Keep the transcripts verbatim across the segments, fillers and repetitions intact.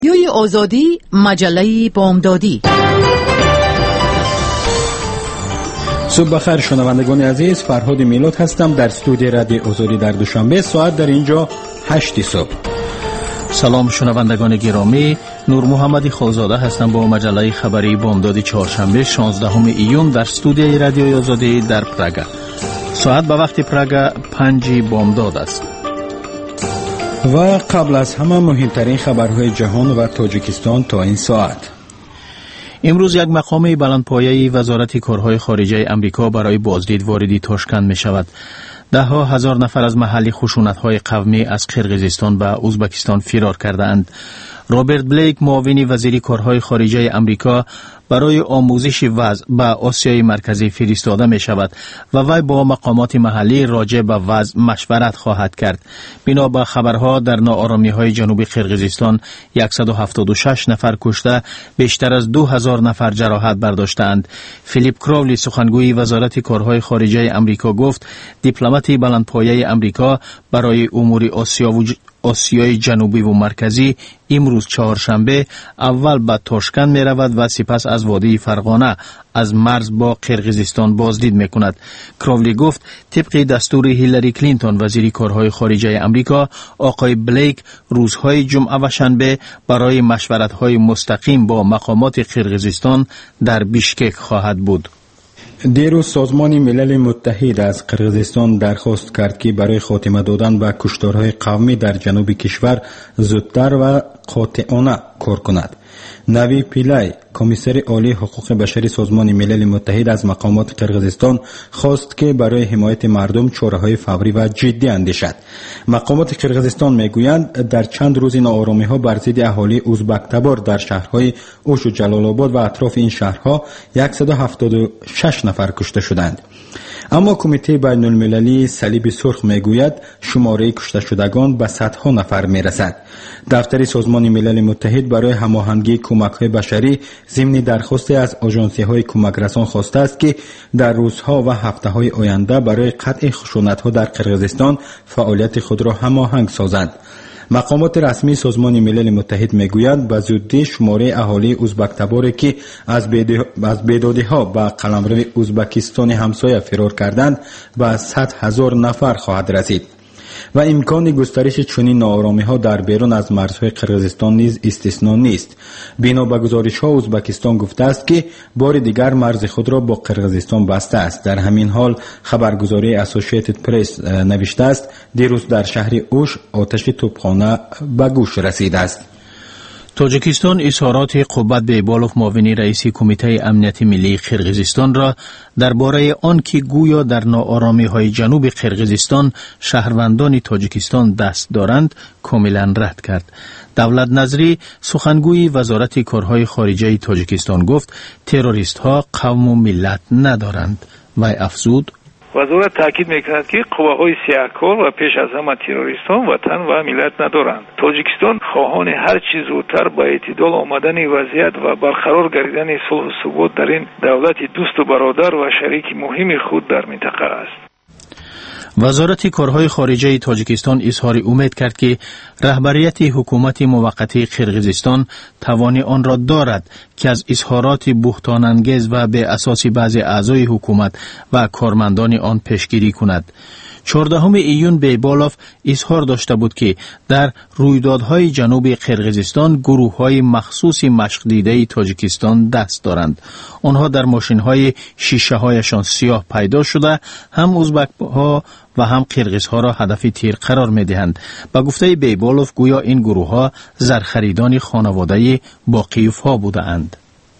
یوی آزادی مجله بامدادی. صبح بخیر شنوندگان عزیز، فرهاد میلاد هستم در استودیو رادیو آزادی در دوشنبه. ساعت در اینجا هشت صبح. سلام شنوندگان گرامی، نور محمدی خالزاده هستم با مجله خبری بامدادی چهارشنبه شانزدهم ایون در استودیوی رادیو آزادی در پراگ. ساعت به وقت پراگ پنج بامداد است. و قبل از همه مهمترین خبرهای جهان و تاجیکستان تا این ساعت. امروز یک مقام بلندپایه‌ای وزارت کارهای خارجه امریکا برای بازدید واردی تاشکند می شود. ده ها هزار نفر از محلی خشونت‌های قومی از قرقیزستان به ازبکستان فرار کردند. رابرت بلیک، معاون وزیر کارهای خارجه امریکا، برای آموزش وضع به آسیای مرکزی فرستاده می شود و وی با مقامات محلی راجع به وضع مشورت خواهد کرد. بنا به خبرها در ناآرامی های جنوب قرقیزستان صد و هفتاد و شش نفر کشته، بیشتر از دو هزار نفر جراحت برداشتند. فیلیپ کراولی، سخنگوی وزارت کارهای خارجه امریکا، گفت دیپلمات بلندپایه امریکا برای امور آسیا و آسیای جنوبی و مرکزی امروز چهارشنبه اول به تاشکند می رود و سپس از وادی فرغانه از مرز با قرقیزستان بازدید می کند. کراولی گفت طبق دستور هیلاری کلینتون وزیر کارهای خارجه امریکا، آقای بلیک روزهای جمعه و شنبه برای مشورت‌های مستقیم با مقامات قرقیزستان در بیشکک خواهد بود. دیروز سازمان ملل متحد از قرقیزستان درخواست کرد که برای خاتمه دادن به کشتارهای قومی در جنوب کشور زودتر و قاطعانه کار کند. نوی پیلای، کمیسر عالی حقوق بشری سازمان ملل متحد، از مقامات قرقیزستان خواست که برای حمایت مردم چاره‌های فوری و جدی اندیشد. مقامات قرقیزستان میگویند در چند روز ناآرامی‌ها بر ضد اهالی ازبک تبار در شهرهای اوش و جلال آباد و اطراف این شهرها صد و هفتاد و شش نفر کشته شدند. اما کمیته بین المللی صلیب سرخ میگوید شماره کشته شدگان به صدها نفر میرسد. دفتر سازمان ملل متحد برای هماهنگی کمک‌های بشری ضمن درخواست از آژانسی‌های کمک رسان خواسته است که در روزها و هفته‌های آینده برای قطع خشونت‌ها در قرقیزستان فعالیت خود را هماهنگ سازند. مقامات رسمی سازمان ملل متحد میگویند به زودی شماره اهالی ازبک تباری که از بیدادی‌ها به قلمرو ازبکستان همسایه فرار کردند به صد هزار نفر خواهد رسید و امکان گسترش چنین ناآرامی‌ها در بیرون از مرزهای قرقیزستان نیز استثنا نیست. بنا به گزارش‌ها ازبکستان گفته است که بار دیگر مرز خود را با قرقیزستان بسته است. در همین حال خبرگزاری اسوسییتد پرس نوشته است دیروز در شهر اوش آتش توپخانه به گوش رسیده است. تاجیکستان اظهارات قوت بیبالوف، معاون رئیس کمیته امنیت ملی قرقیزستان، را درباره آنکه گویا در ناآرامی‌های جنوب قرقیزستان شهروندان تاجیکستان دست دارند کاملا رد کرد. دولت نظری، سخنگوی وزارت کارهای خارجه تاجیکستان، گفت تروریست‌ها قوم و ملت ندارند. وی افزود وزارت تاکید میکند که قواهای سیاهکار و پیش از همه تروریستان وطن و ملت ندارند. تاجیکستان خواهان هر چیز زودتر به اعتدال آمدن وضعیت و برقرار گردیدن صلح و ثبات در این دولت دوست و برادر و شریک مهم خود در منطقه است. وزارت کارهای خارجه تاجیکستان اظهار امید کرد که رهبریت حکومت موقتی قرقیزستان توان آن را دارد که از اظهارات بهتان انگیز و به اساس بعضی اعضای حکومت و کارمندان آن پیشگیری کند. چهاردهم ایون بیبالوف اظهار داشته بود که در رویدادهای جنوب قرقیزستان گروه‌های مخصوص مشق دیده تاجیکستان دست دارند. آنها در ماشین‌های شیشه‌هایشان سیاه پیدا شده هم ازبک‌ها و هم قرقیزها را هدف تیر قرار می‌دهند. با گفته بیبالوف گویا این گروه‌ها زرخریدان خانواده باقیوف‌ها بودند.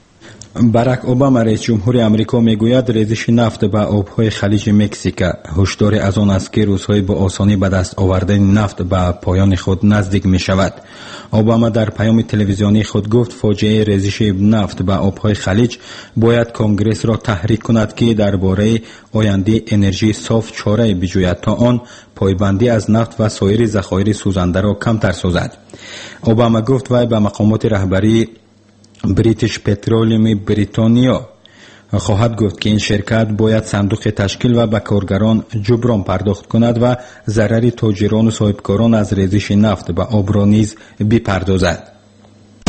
باراک اوباما رئیس جمهور امریکا میگوید ریزش نفت به آبهای خلیج مکزیک هشدار از آن است که روزهای با آسانی به دست آوردن نفت به پایان خود نزدیک می شود. اوباما در پیام تلویزیونی خود گفت فاجعه ریزش نفت به آبهای خلیج باید کنگرس را تحریک کند که درباره آینده انرژی صاف چاره بجوید تا آن پایبندی از نفت و سایر ذخایر سوزنده را کمتر سازد. اوباما گفت وی به مقامات رهبری بریتیش پترولیوم بریتانیا خواهد گفت که این شرکت باید صندوق تشکیل و به کارگران جبران پرداخت کند و ضرر تاجران و صاحبکاران از ریزش نفت به آب را نیز بپردازد.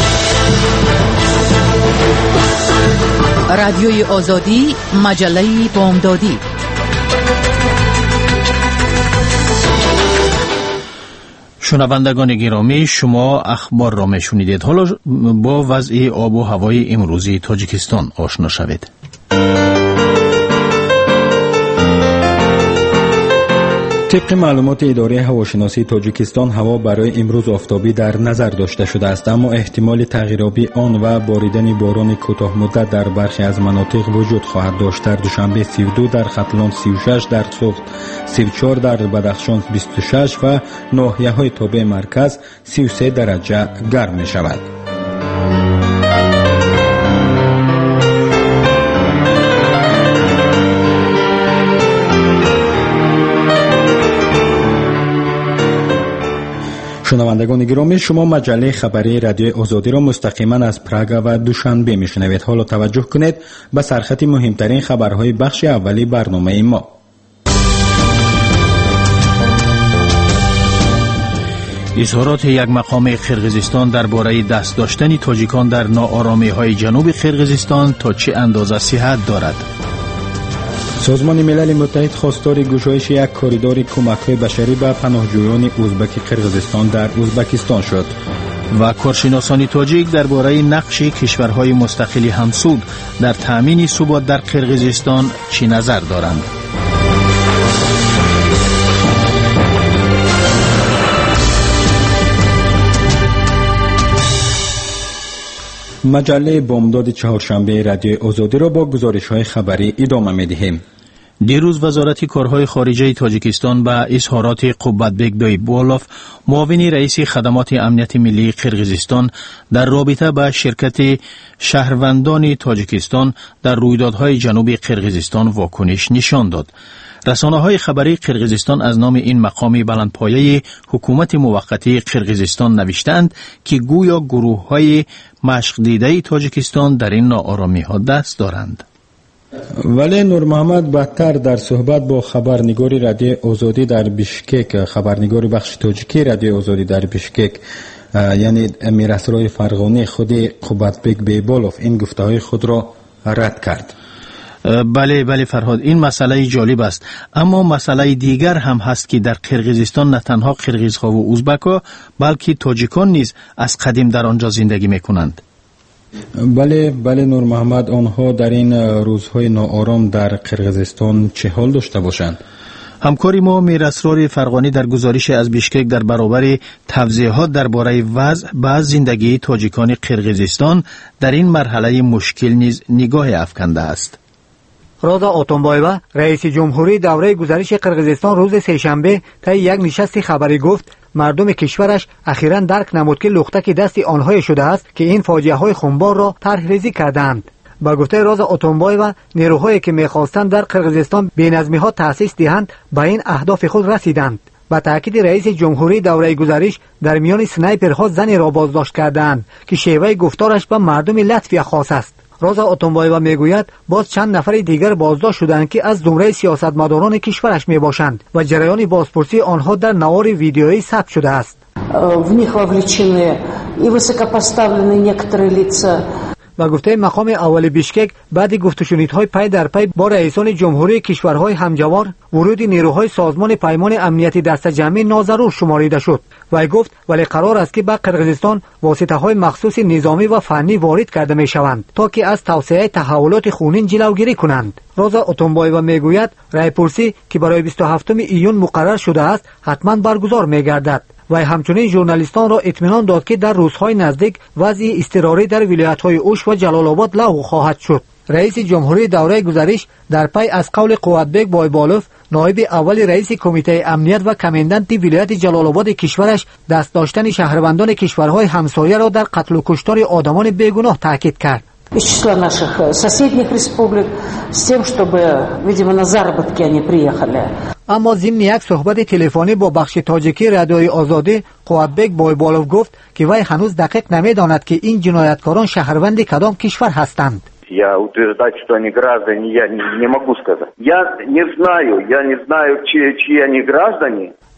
رادیوی آزادی، مجله بامدادی. شنوندگان گرامی، شما اخبار را میشنیدید. حالا با وضع آب و هوای امروزی تاجیکستان آشنا شوید. طبق معلومات اداره هواشناسی تاجیکستان، هوا برای امروز آفتابی در نظر داشته شده است، اما احتمال تغییرابی آن و باریدن باران کوتاه مدت در برخی از مناطق وجود خواهد داشت. در دوشنبه سی و دو در ختلان سی و شش، در سوخت سی و چهار، در بدخشان بیست و شش و ناحیه‌های تابع مرکز سی و سه درجه گرم می شود. شنوندگان گرامی، شما مجله خبری رادیو آزادی را مستقیما از پراگ و دوشنبه میشنوید. حالا توجه کنید به سرخط مهمترین خبرهای بخش اولی برنامه ما. اظهارات یک مقام قرقیزستان درباره دست داشتن تاجیکان در ناآرامی‌های جنوب قرقیزستان تا چه اندازه صحت دارد؟ سازمان ملل متحد خواستار گشایش یک کاریدور کمک‌های بشری به پناهجویان ازبک قرقیزستان در ازبکستان شد. و کارشناسان تاجیک درباره نقش کشورهای مستقل همسود در تامین ثبات در قرقیزستان چه نظر دارند؟ مجله بامداد چهارشنبه رادیو آزادی را با گزارش‌های خبری ادامه می‌دهیم. دیروز وزارت کارهای خارجه تاجیکستان با اظهارات قوبتبک دایبولوف، معاون رئیس خدمات امنیت ملی قرقیزستان، در رابطه با شرکت شهروندان تاجیکستان در رویدادهای جنوب قرقیزستان واکنش نشان داد. رسانه‌های خبری قرقیزستان از نام این مقام بلندپایه حکومت موقتی قرقیزستان نوشتند که گویا گروه‌های مشق دیده تاجیکستان در این ناآرامی‌ها دست دارند. ولی نور محمد بدتر در صحبت با خبرنگار رادیو آزادی در بیشکک، خبرنگار بخش تاجیکی رادیو آزادی در بیشکک، یعنی میراسرای فرغانی، خود قوبتبک بیبالوف این گفته‌های خود را رد کرد. بله بله فرهاد، این مسئله جالب است، اما مسئله دیگر هم هست که در قرقیزستان نه تنها قرقیزها و ازبک‌ها بلکه تاجیکان نیز از قدیم در آنجا زندگی می‌کنند. بله بله نور محمد، آنها در این روزهای ناآرام در قرقیزستان چه حال داشته باشند؟ همکاری ما میراسرار فرغانی در گزارش از بیشکک در برابر توضیحات درباره وضع بعض زندگی تاجیکان قرقیزستان در این مرحله مشکل نیز نگاه افکنده است. رازا اتونبایوا، رئیس جمهوری دوره گزارش قرقیزستان، روز سه‌شنبه طی یک نشست خبری گفت مردم کشورش اخیراً درک نمود که لختک دست آنهای شده است که این فاجعه های خونبار را طرح‌ریزی کردند. با گفته رازا اتونبایوا، نیروهایی که می‌خواستند در قرقیزستان بی‌نظمی‌ها تأسیس دهند به این اهداف خود رسیدند. با تاکید رئیس جمهوری دوره گزارش، در میان سنایپرها زنی را بازداشت کردند که شیوه گفتارش به مردم لطفی خاص است. رازا اتونبایوا میگوید باز چند نفر دیگر بازداشت شدند که از زمره سیاستمداران کشورش میباشند و جریان بازپرسی آنها در نوار ویدیویی ثبت شده است. В них вовлечены и высокопоставленные некоторые лица. و گفته مقام اول بیشکک بعد گفتشنیدهای پی در پی با رئیسان جمهوری کشورهای همجوار، ورود نیروهای سازمان پیمان امنیتی دست جمعی ناضرور شماریده شد. و گفت ولی قرار است که به قرقیزستان واسطه‌های مخصوص نظامی و فنی وارد کرده می‌شوند تا که از توسعه تحولات خونین جلوگیری کنند. رازا اتونبایوا میگوید رایپرسی که برای بیست و هفتم ایون مقرر شده است حتما برگزار می‌گردد. و همچنین ژورنالیستان را اطمینان داد که در روزهای نزدیک وضع اضطراری در ولایت‌های اوش و جلال آباد لغو خواهد شد. رئیس جمهوری دوره گزارش در پی از قول قوبتبک بایبالوف، نایب اول رئیس کمیته امنیت و کماندانت ولایت جلال آباد کشورش، دست داشتن شهروندان کشورهای همسایه را در قتل و کشتار آدمان بیگناه تاکید کرد. Из числа наших соседних республик с тем, чтобы, видимо, на заработки они приехали. اما ضمن یک صحبت تلفنی با بخش تاجیکی رادیوی آزادی، قوبتبک بایبالوف گفت که وی هنوز دقیق نمیداند که این جنایتکاران شهروند کدام کشور هستند. Я утверждать, что они граждане, я не, не могу сказать. Я не знаю, я не знаю, чьи, чьи они граждане.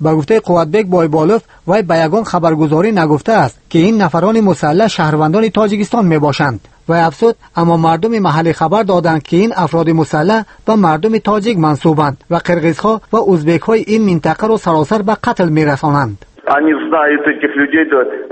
با گفته قوتبک بایبالوف وی به یگان خبرگزاری نگفته است که این نفران مسلح شهروندان تاجیکستان می باشند. و افزود اما مردم محلی خبر دادند که این افراد مسلح به مردم تاجیک منسوبند و قرغیزها و ازبک‌های این منطقه را سراسر به قتل می‌رسانند. Они знают этих людей,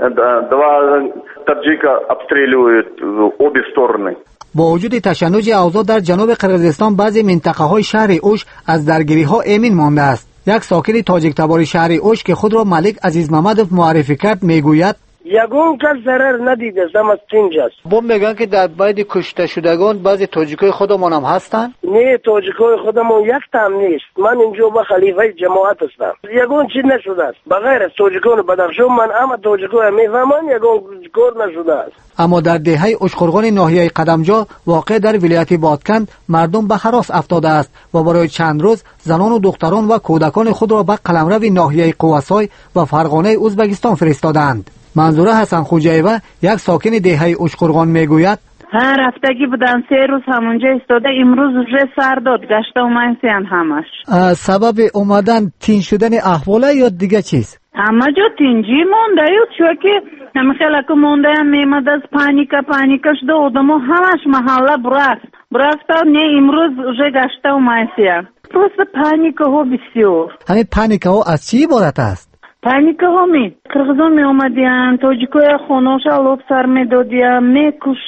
два таджика обстреливают обе стороны. با وجود تشنج اوضاع در جنوب قرغیزستان بعضی منطقه های شهر اوش از درگیری ها امین مانده است. یک ساکن تاجیک تبار شهر اوش که خود را ملک عزیز محمدov معرفی کرد میگوید یگان کس ضرر ندیده از اینجاست. با میگن که در بین کشته شدگان بعضی تاجیکای خودمان هم هستند؟ نه، تاجیکای خودمون یک تام نیست. من اینجا با خلیفه جماعت هستم. یگان چیز نشده است. بغیر از تاجیکان بدخشان من اما تاجیکای میفهمم یگان کار نشده است. اما در دهه اشخورغان ناحیه قدمجا واقع در ولایت بادکند مردم به هراس افتاده است و برای چند روز زنان و دختران و کودکان خود را به قلمرو ناحیه قواسای و فرغانه ازبکستان فرستادند. منظوره حسن خوجایوه یک ساکن دهه اشخورغان میگوید هر هفتگی بودن سه روز همونجا استاده، امروز уже سر داد گشته اومدن همش. سبب اومدن تین شدن احواله یا دیگه چیز؟ همه جا تینجی مونده یود چون که همه خیلی که مونده هم میمد از پانیکا پانیکا شده آدمو همش محله برفت برفت نه امروز уже گشته اومدن. просто پانیکا ها بسیار. همین پانیکا ها از چی عبارت است؟ پانیکا ها می قرغزا می اومدین تاجیکای خوناش علوب سر می دادین می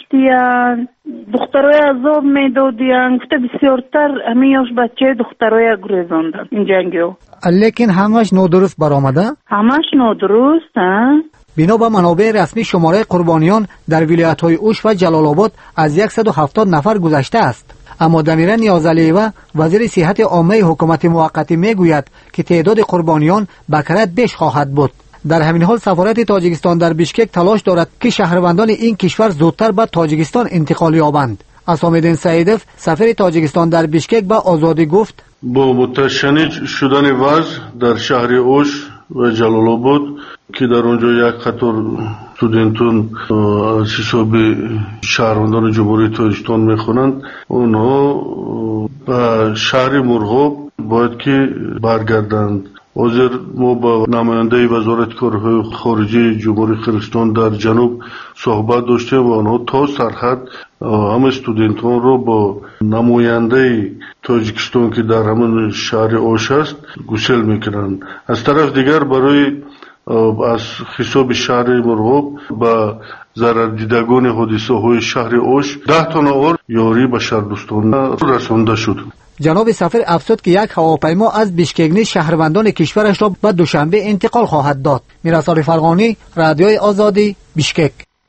کشتین دخترای عذاب می دادین گفته بسیارتر همین یاش بچه دخترای گریزاندن این جنگی ها. لیکن همش نادرست برآمده؟ همش نادرست ها؟ بنا به منابع رسمی شماره قربانیان در ولایت‌های اوش و جلال آباد از صد و هفتاد نفر گذشته است. اما دمیره نیازعلیوه وزیر صحت عامه حکومت موقتی میگوید که تعداد قربانیان بکرت بیش خواهد بود. در همین حال سفارت تاجیکستان در بیشکک تلاش دارد که شهروندان این کشور زودتر به تاجیکستان انتقال یابند. اسامدین سعیدов سفیر تاجیکستان در بیشکک به آزادی گفت با متشنج شدن وضع در شهر اوش و جلال آباد که در اونجا یک قطار استودنتون از حساب شهروندان جمهوری تاجیکستان میخونند، اونها به شهر مرغاب باید که برگردند. حاضر ما با نماینده وزارت کارهای خارجه جمهوری قرغیزستان در جنوب صحبت داشتیم و آنها تا سرحد همه استودنتان رو با نماینده تاجیکستان که در همون شهر اوش است گسل میکنند. از طرف دیگر برای از حساب شهر مرغاب با ضرر دیدگان حادثه های شهر اوش ده تا نفر یاری به شهردوستان رسانده شد. جناب سفیر افزود که یک هواپیما از بیشکک شهروندان کشورش را به دوشنبه انتقال خواهد داد. میرسال فرغانی، رادیوی آزادی، بیشکک.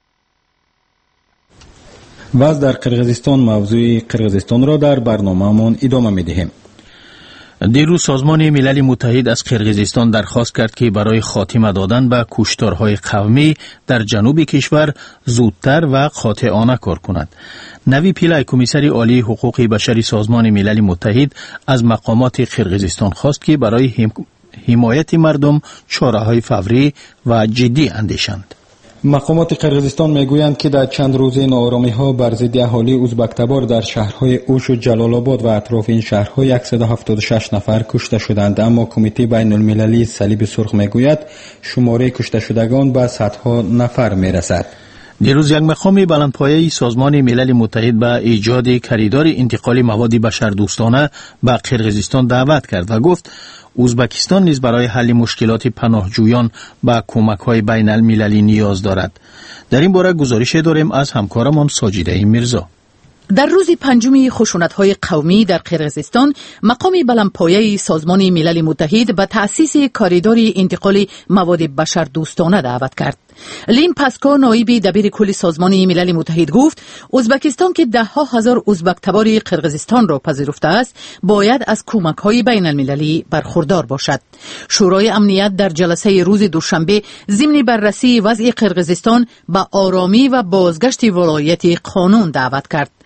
باز در قرغیزستان موضوع قرغیزستان را در برنامه‌مان ادامه می‌دهیم. دیروز سازمان ملل متحد از قرغیزستان درخواست کرد که برای خاتمه دادن به کشتارهای قومی در جنوب کشور زودتر و قاطعانه کار کند. نوی پیلای کمیسر عالی حقوق بشری سازمان ملل متحد از مقامات قرغیزستان خواست که برای حمایت مردم چاره‌های فوری و جدی اندیشند. مقامات قرغیزستان میگویند که در چند روزه ناآرامی‌ها بر ضد اهالی ازبک‌تبار در شهرهای اوش و جلال آباد و اطراف این شهرها صد و هفتاد و شش نفر کشته شدند، اما کمیته بین المللی صلیب سرخ میگوید شماره کشته شدگان به صدها نفر میرسد. دیروز یک مقام بلندپایه سازمان ملل متحد به ایجاد کریدور انتقال مواد بشردوستانه به قرغیزستان دعوت کرد و گفت ازبکستان نیز برای حل مشکلات پناهجویان به کمک‌های بین المللی نیاز دارد. در این باره گزارش داریم از همکارمان ساجیده میرزا. در روز پنجم خشونت‌های قومی در قرغیزستان مقام بلندپایه سازمان ملل متحد به تأسیس کریدور انتقال مواد بشردوستانه دعوت کرد. لین پاسکو نایب دبیر کل سازمان ملل متحد گفت ازبکستان که ده ها هزار ازبک تبار قرغیزستان را پذیرفته است باید از کمک‌های بین المللی برخوردار باشد. شورای امنیت در جلسه روز دوشنبه ضمن بررسی وضع قرغیزستان به آرامی و بازگشت ولایت قانون دعوت کرد.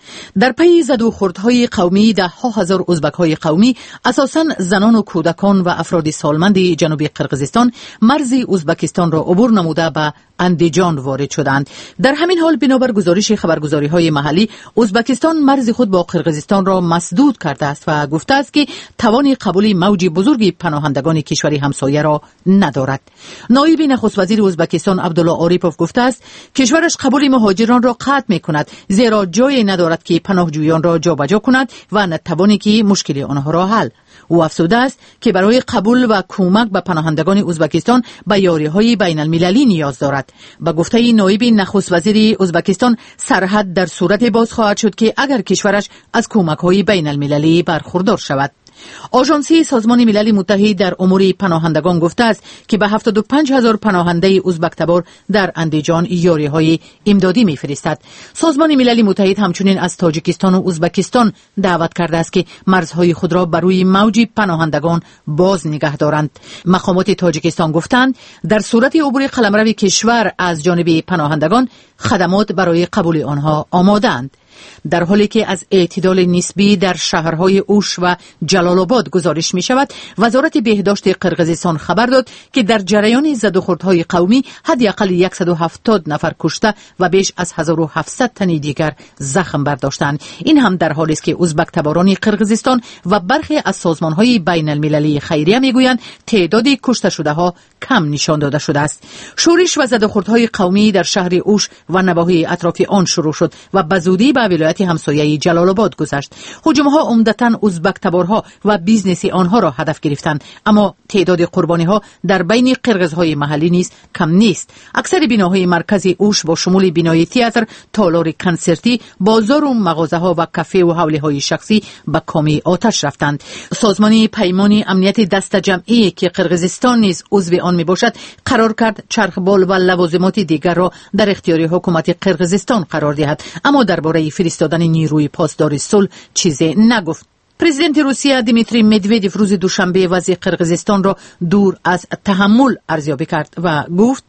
در پی زد و خوردهای قومی ده ها هزار ازبک های قومی اساساً زنان و کودکان و افراد سالمند جنوبی قرقیزستان مرز ازبکستان را عبور نموده به اندیجان وارد شدند. در همین حال بنابر گزارش خبرگزاری های محلی ازبکستان مرز خود با قرقیزستان را مسدود کرده است و گفته است که توان قبول موج بزرگی پناهندگان کشوری همسایه را ندارد. نایب نخست وزیر ازبکستان عبدالله آریپوف گفته است کشورش قبول مهاجران را قطع می‌کند زیرا جایی ندارد که پناهجویان را جابجا کند و نتوانی که مشکل آنها را حل. او افزوده است که برای قبول و کمک به پناهندگان ازبکستان به یاری‌های بین المللی نیاز دارد. به گفته نایب نخست وزیر ازبکستان سرحد در صورت باز خواهد شد که اگر کشورش از کمک‌های بین المللی برخوردار شود. آژانسی سازمان ملل متحد در امور پناهندگان گفته است که به هفتاد و پنج هزار پناهنده ازبک تبار در اندیجان یاری‌های امدادی می‌فرستد. سازمان ملل متحد همچنین از تاجیکستان و ازبکستان دعوت کرده است که مرزهای خود را بر روی موج پناهندگان باز نگه دارند. مقامات تاجیکستان گفتند در صورت عبور قلمرو کشور از جانب پناهندگان خدمات برای قبول آنها آماده‌اند. در حالی که از اعتدال نسبی در شهرهای اوش و جلال آباد گزارش می شود، وزارت بهداشت قرقیزستان خبر داد که در جریان زد و خوردهای قومی حداقل صد و هفتاد نفر کشته و بیش از هزار و هفتصد تن دیگر زخم برداشتند. این هم در حالی است که ازبک تباران قرقیزستان و برخی از سازمانهای بین المللی خیریه می گویند تعداد کشته شده ها کم نشان داده شده است. شورش و زد و خوردهای قومی در شهر اوش و نواحی اطراف آن شروع شد و به زودی به ولایت همسایه جلال آباد گذشت. هجوم‌ها عمدتاً ازبک تبارها و بیزنس آنها را هدف گرفتند، اما تعداد قربانی‌ها در بین قرقیزهای محلی نیز کم نیست. اکثر بناهای مرکزی اوش با شمول بنای تئاتر، تالار کنسرتی، بازار و مغازه‌ها و کافه و حوله شخصی به کام آتش رفتند. سازمان پیمان امنیت دست جمعی که قرقیزستان نیز عضو آن میباشد قرار کرد چرخبال و لوازمات دیگر را در اختیار حکومت قرقیزستان قرار دهد، اما درباره فرستادن نیروی پاسدار صلح چیزی نگفت. پرزیدنت روسیه دیمیتری مدودیف روز دوشنبه وضع قرقیزستان را دور از تحمل ارزیابی کرد و گفت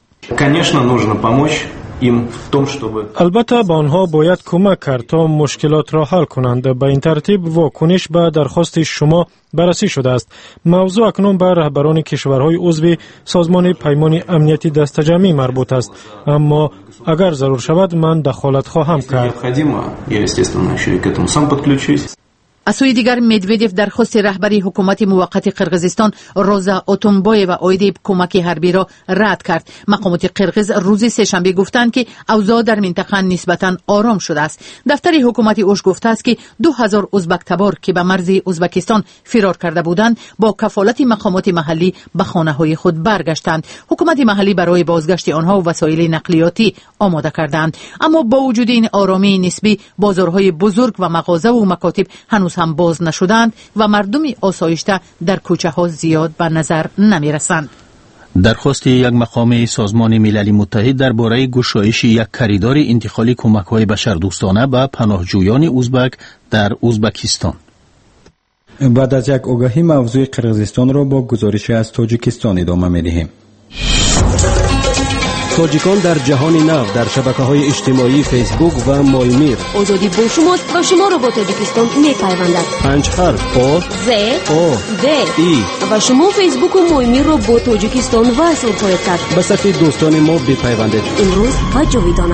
البته به آنها باید کمک کرد تا مشکلات را حل کنند. به این ترتیب واکنش به درخواست شما بررسی شده است. موضوع اکنون به رهبران کشورهای عضو سازمان پیمان امنیتی دست جمعی مربوط است، اما اگر ضرور شود من دخالت خواهم کرد. از سوی دیگر مدودیف درخواست رهبری حکومت موقت قرقیزستان روزا اوتونبایو و اویدی کمک حربی را رد کرد. مقامات قرقیز روز سه‌شنبه گفتند که اوضاع در منطقه نسبتاً آرام شده است. دفتر حکومت اوش گفته است که دو هزار ازبک تبار که به مرز ازبکستان فرار کرده بودند با کفالت مقامات محلی به خانه‌های خود برگشتند. حکومت محلی برای بازگشت آنها وسایل نقلیاتی آماده کردند، اما با وجود این آرامی نسبی بازارهای بزرگ و مغازه و مکاتب هنوز هم باز نشدند و مردم آسایشته در کوچه ها زیاد به نظر نمی رسند. درخواست یک مقام سازمان ملل متحد درباره گشایش یک کریدور انتقالی کمک‌های بشردوستانه به پناهجویان ازبک در ازبکستان. بعد از یک آگاهی موضوع قرقیزستان را با گزارش از تاجیکستان ادامه می‌دهیم. تاجیکان در جهان نو در شبکه‌های اجتماعی فیسبوک و مایمیر. آزادی با شماست و شما را با تاجیکستان می‌پیوندد. پنج حرف آ ز آ د ای و شما فیسبوک و مایمیر را با تاجیکستان وصل خواهید کرد. به صفحه دوستان ما بپیوندید. امروز و جاویدانه.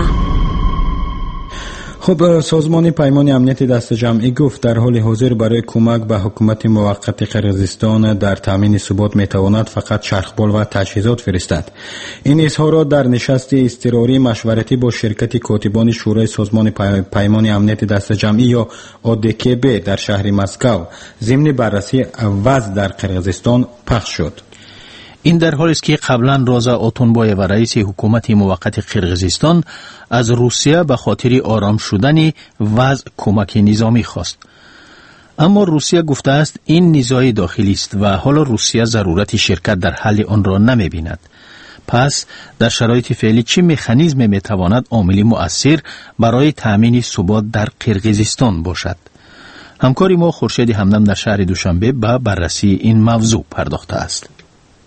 خب سازمان پیمان امنیت دست جمعی گفت در حال حاضر برای کمک به حکومت موقت قرقیزستان در تامین ثبات میتواند فقط چرخبال و تجهیزات فرستد. این اظهار را در نشست اضطراری مشورتی با شرکت کاتبان شورای سازمان پیمان امنیت دست جمعی یا او دی کی بی در شهر مسکو ضمن بررسی وضع در قرقیزستان پخش شد. این در حالی است که قبلا روزا اوتونبایو و رئیس حکومت موقت قرقیزستان از روسیه به خاطر آرام شدن وضع کمک نظامی خواست. اما روسیه گفته است این نزاع داخلی است و حالا روسیه ضرورت شرکت در حل آن را نمی بیند. پس در شرایط فعلی چه مکانیزمی می تواند عامل مؤثر برای تامین ثبات در قرقیزستان باشد؟ همکاری ما خورشید همدم در شهر دوشنبه به بررسی این موضوع پرداخته است.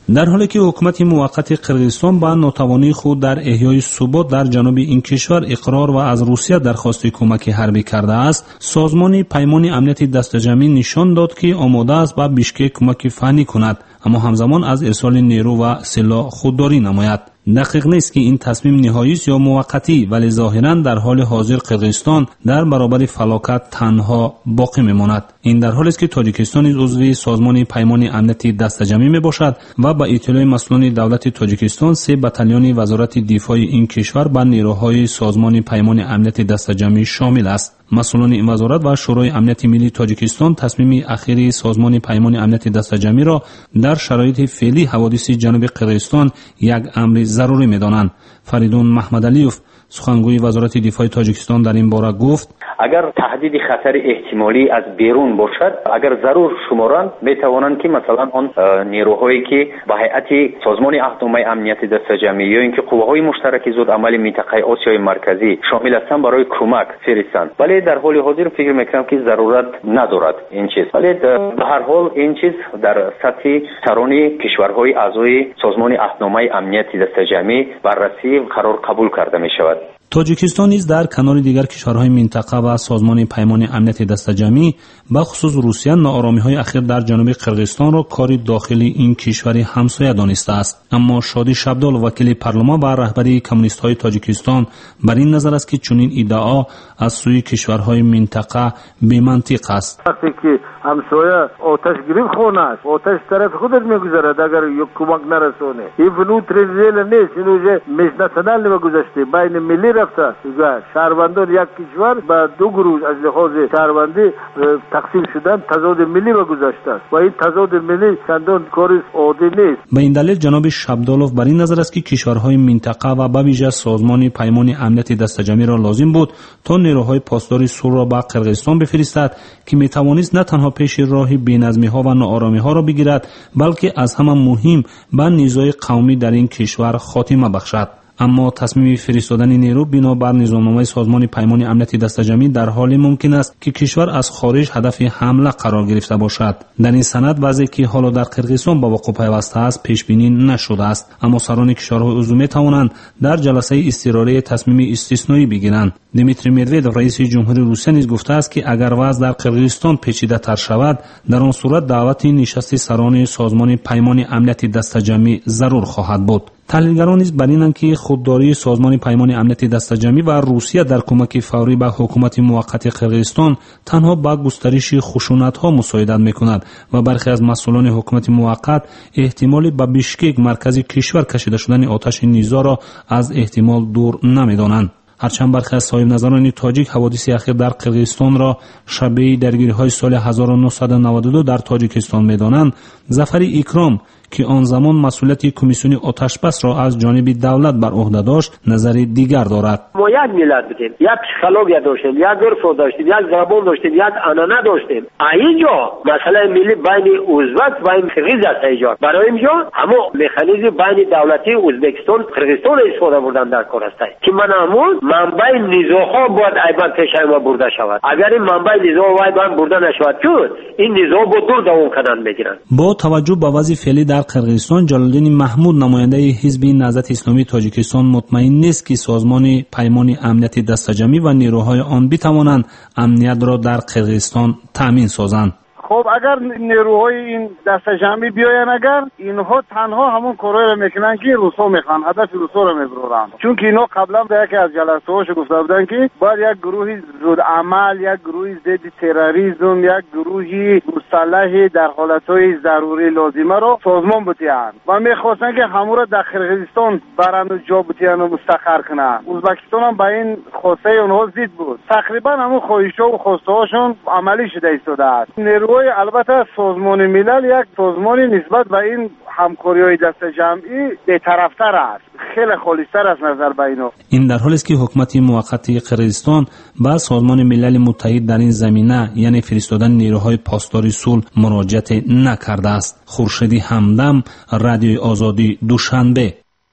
در حالی که حکومت موقت قرقیزستان با ناتوانی خود در احیای ثبات در جنوب این کشور اقرار و از روسیه درخواست کمک حربی کرده است، سازمان پیمان امنیت دستجمعی نشان داد که آماده است به بیشکک کمک فنی کند، اما همزمان از ارسال نیرو و سلاح خودداری نماید. دقیق نیست که این تصمیم نهایی است یا موقتی، ولی ظاهرا در حال حاضر قرقیزستان در برابر فلاکت تنها باقی میماند. این در حالی است که تاجیکستان عضو سازمان پیمان امنیت دستجمعی می باشد و با اطلاع مسئولان دولت تاجیکستان سه بتالون وزارت دفاع این کشور به نیروهای سازمان پیمان امنیت دستجمعی شامل است. مسئولان این وزارت و شورای امنیت ملی تاجیکستان تصمیم اخیری سازمان پیمان امنیت دستجمعی را در شرایط فعلی حوادث جنوب قرقیزستان یک امر ضروری می‌دانند. فریدون محمدعلیوف سخنگوی وزارت دفاع تاجیکستان در این باره گفت: اگر تهدید خطر احتمالی از بیرون باشد، اگر ضرور شمارند، میتوانند که مثلا آن نیروهایی که به هیئت سازمان عهدنامه امنیت دستجمعی یا اینکه قوه‌های مشترک زود عمل منطقه آسیای مرکزی شامل هستند برای کمک فرستند. ولی در حال حاضر فکر میکنم که ضرورت ندارد این چیز. ولی به هر حال این چیز در سطح سران کشورهای اعضای سازمان عهدنامه امنیت دستجمعی بررسی قرار قبول کرده می شود. تاجیکستان نیز در کنار دیگر کشورهای منطقه و سازمان پیمان امنیت دستجمعی به خصوص روسیه ناآرامی‌های اخیر در جنوب قرقیزستان را کار داخلی این کشور همسایه دانسته است. اما شادی شبدال وکیل پارلمان و رهبری کمونیست‌های تاجیکستان بر این نظر است که چنین ادعا از سوی کشورهای منطقه بی‌منطق است. وقتی که همسایه آتش گرفت خونه است، آتش طرف خودش می‌گذرد اگر یک کمک نرسونه. این فنو تریزیل نیست، اینو جه مجنسنال نمی‌گذاشته بین ملی رفته. شهروندان یک کشور به دو گروه از لحاظ شهروندی تقسیم شدن، تضاد ملی را گذاشته است و این تضاد ملی چندان کار عادی نیست. به این دلیل جناب شبدالوف بر این نظر است که کشورهای منطقه و به ویژه سازمان پیمان امنیت دستجمعی را لازم بود تا نیروهای پاسدار صلح را به قرقیزستان بفرستد که میتوانست نه تنها پیش راه بی‌نظمی‌ها و ناآرامی‌ها را بگیرد، بلکه از همه مهم به نزاع قومی در این کشور خاتمه بخشد. اما تصمیم فرستادن نیرو بنابر نظامنامه سازمان پیمان امنیت دستجمعی در حال ممکن است که کشور از خارج هدف حمله قرار گرفته باشد. در این سند وضعی که حالا در قرقیزستان با وقوع پیوسته است پیش بینی نشده است، اما سران کشورهای عضو می توانند در جلسه اضطراری تصمیم استثنایی بگیرند. دیمیتری مدودوف رئیس جمهوری روسیه نیز گفته است که اگر وضع در قرقیزستان پیچیده تر شود، در آن صورت دعوت نشست سران سازمان پیمان امنیت دستجمعی ضرور خواهد بود. تحلیلگران نیز بر اینند که خودداری سازمان پیمان امنیت دستجمعی و روسیه در کمک فوری به حکومت موقت قرقیزستان تنها با گسترش خشونت‌ها مساعدت می‌کند و برخی از مسئولان حکومت موقت احتمال به بیشکک مرکز کشور کشیده شدن آتش نزاع را از احتمال دور نمی‌دانند. هرچند برخی از صاحب نظران تاجیک حوادث اخیر در قرقیزستان را شبیه درگیری‌های سال هزار و نهصد و نود و دو در تاجیکستان می‌دانند، ظفر اکرام که آن زمان مسئولیت کمیسیون آتشبس را از جانب دولت بر عهده داشت نظر دیگر دارد. ما یک ملت بودیم، یک پسیکولوژی داشتیم، یک عرف داشتیم، یک زبان داشتیم، یک عنعنه داشتیم. اینجا مسئله ملی بین ازبک و قرقیز است. اینجا برای اینجا همه مکانیزم بین دولتی ازبکستان قرقیزستان استفاده بردن در کار است که من همون منبع نزاعها باید ایبان پیش ما برده شود. اگر این منبع نزاع و ایبان برده نشود که این نزاع با دور دوام کردن میگیرند. با توجه به وضع فعلی در قرقیزستان، جلالالدین محمود نماینده حزب نهضت اسلامی تاجیکستان مطمئن نیست که سازمان پیمان امنیت دستجمعی و نیروهای آن بتوانند امنیت را در قرقیزستان تامین سازند. خب اگر نیروهای این دست جمعی بیاین، اگر اینها تنها همون کارهای رو میکنن که روسا میخوان، هدف روسا رو میبرن، چون که اینا قبلا در یکی از جلسه هاش گفته بودن که باید یک گروهی زود عمل، یک گروهی ضد تروریسم، یک گروهی مسلح در حالتهای ضروری لازمه رو سازمان بتیان و میخواستن که همون رو در قرقیزستان برند و جا بتیان و مستقر کنن. ازبکستان هم به این خواسته اونها ضد بود. تقریبا همون خواهش‌ها و خواسته هاشون عملی شده ایستاده است. نیروهای البته سازمان ملل یک سازمانی نسبت به این همکاری‌های دست جمعی بی‌طرف‌تر است، خیلی خالص‌تر از نظر به اینا. این در حالی است که حکومت موقت قرقیزستان با سازمان ملل متحد در این زمینه یعنی فرستادن نیروهای پاسدار صلح مراجعت نکرده است. خورشیدی همدم، رادیوی آزادی، دوشنبه.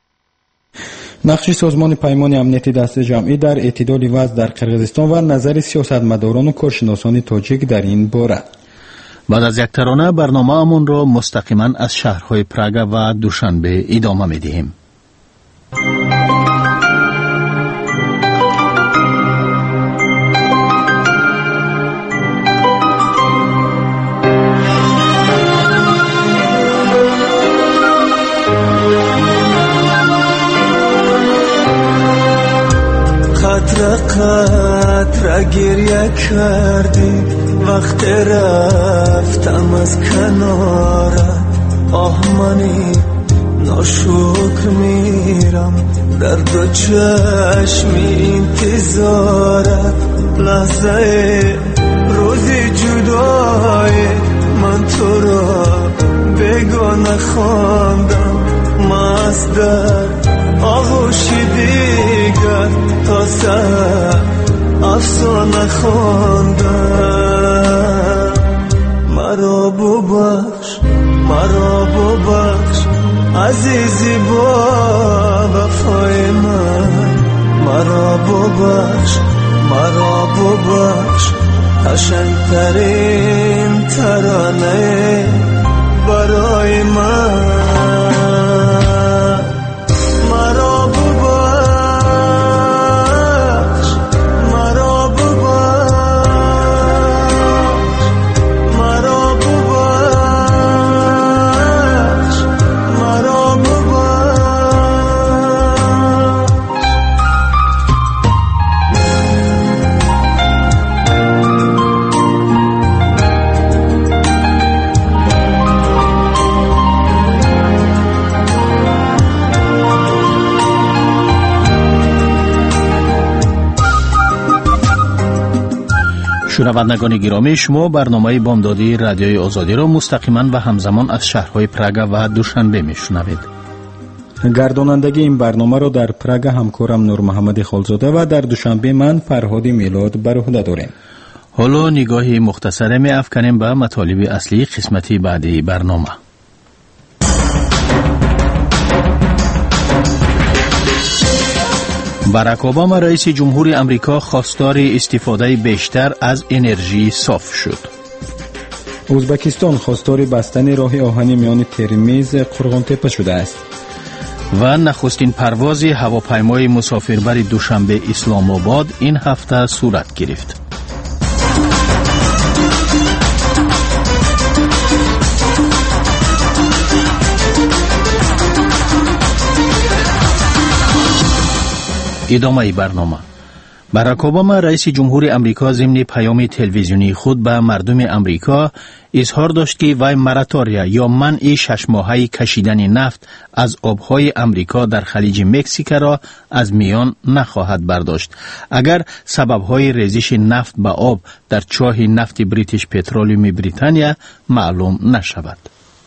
نقش سازمان پیمان امنیت دست جمعی در اعتدال وضع در قرقیزستان و نظر سیاستمداران و کارشناسان تاجیک در این باره. بعد از یک ترانه برنامه امون را مستقیما از شهرهای پراگ و دوشنبه ادامه می دهیم. قطره قطره گریه کردی وقت رفتم از کنارت، آه منی ناشکر میرم در دو چشمی انتظارت، لحظه روزی جدای من تو را بگانه خواندم، مست در آغوش دیگر تا سر افسانه خواندم. مرا ببخش مرا ببخش عزیزی با وفای من، مرا ببخش مرا ببخش قشنگترین ترانه برای من. مرا ببخش مرا ببخش مرا ببخش مرا ببخش. شنوندگان گرامی، شما برنامه بامدادی رادیوی آزادی را مستقیما و همزمان از شهرهای پراگ و دوشنبه میشنوید. گردانندگی این برنامه را در پراگ همکارم نور محمد خالزاده و در دوشنبه من فرهاد میلاد بر عهده داریم. حالا نگاهی مختصره می افکنیم به مطالب اصلی قسمتی بعدی برنامه. باراک اوباما رئیس جمهوری امریکا خواستار استفاده بیشتر از انرژی صاف شد. ازبکستان خواستار بستن راه آهنی میان ترمیز قرغانتپه شده است. و نخستین پرواز هواپیمای مسافربر دوشنبه اسلام آباد این هفته صورت گرفت. ادامه برنامه. باراک اوباما رئیس جمهوری امریکا ضمن پیام تلویزیونی خود به مردم امریکا اظهار داشت که وی مراتوریا یا منع شش ماهه کشیدن نفت از آبهای امریکا در خلیج مکزیک را از میان نخواهد برداشت اگر سببهای ریزش نفت به آب در چاه نفت بریتیش پترولیوم بریتانیا معلوم نشود.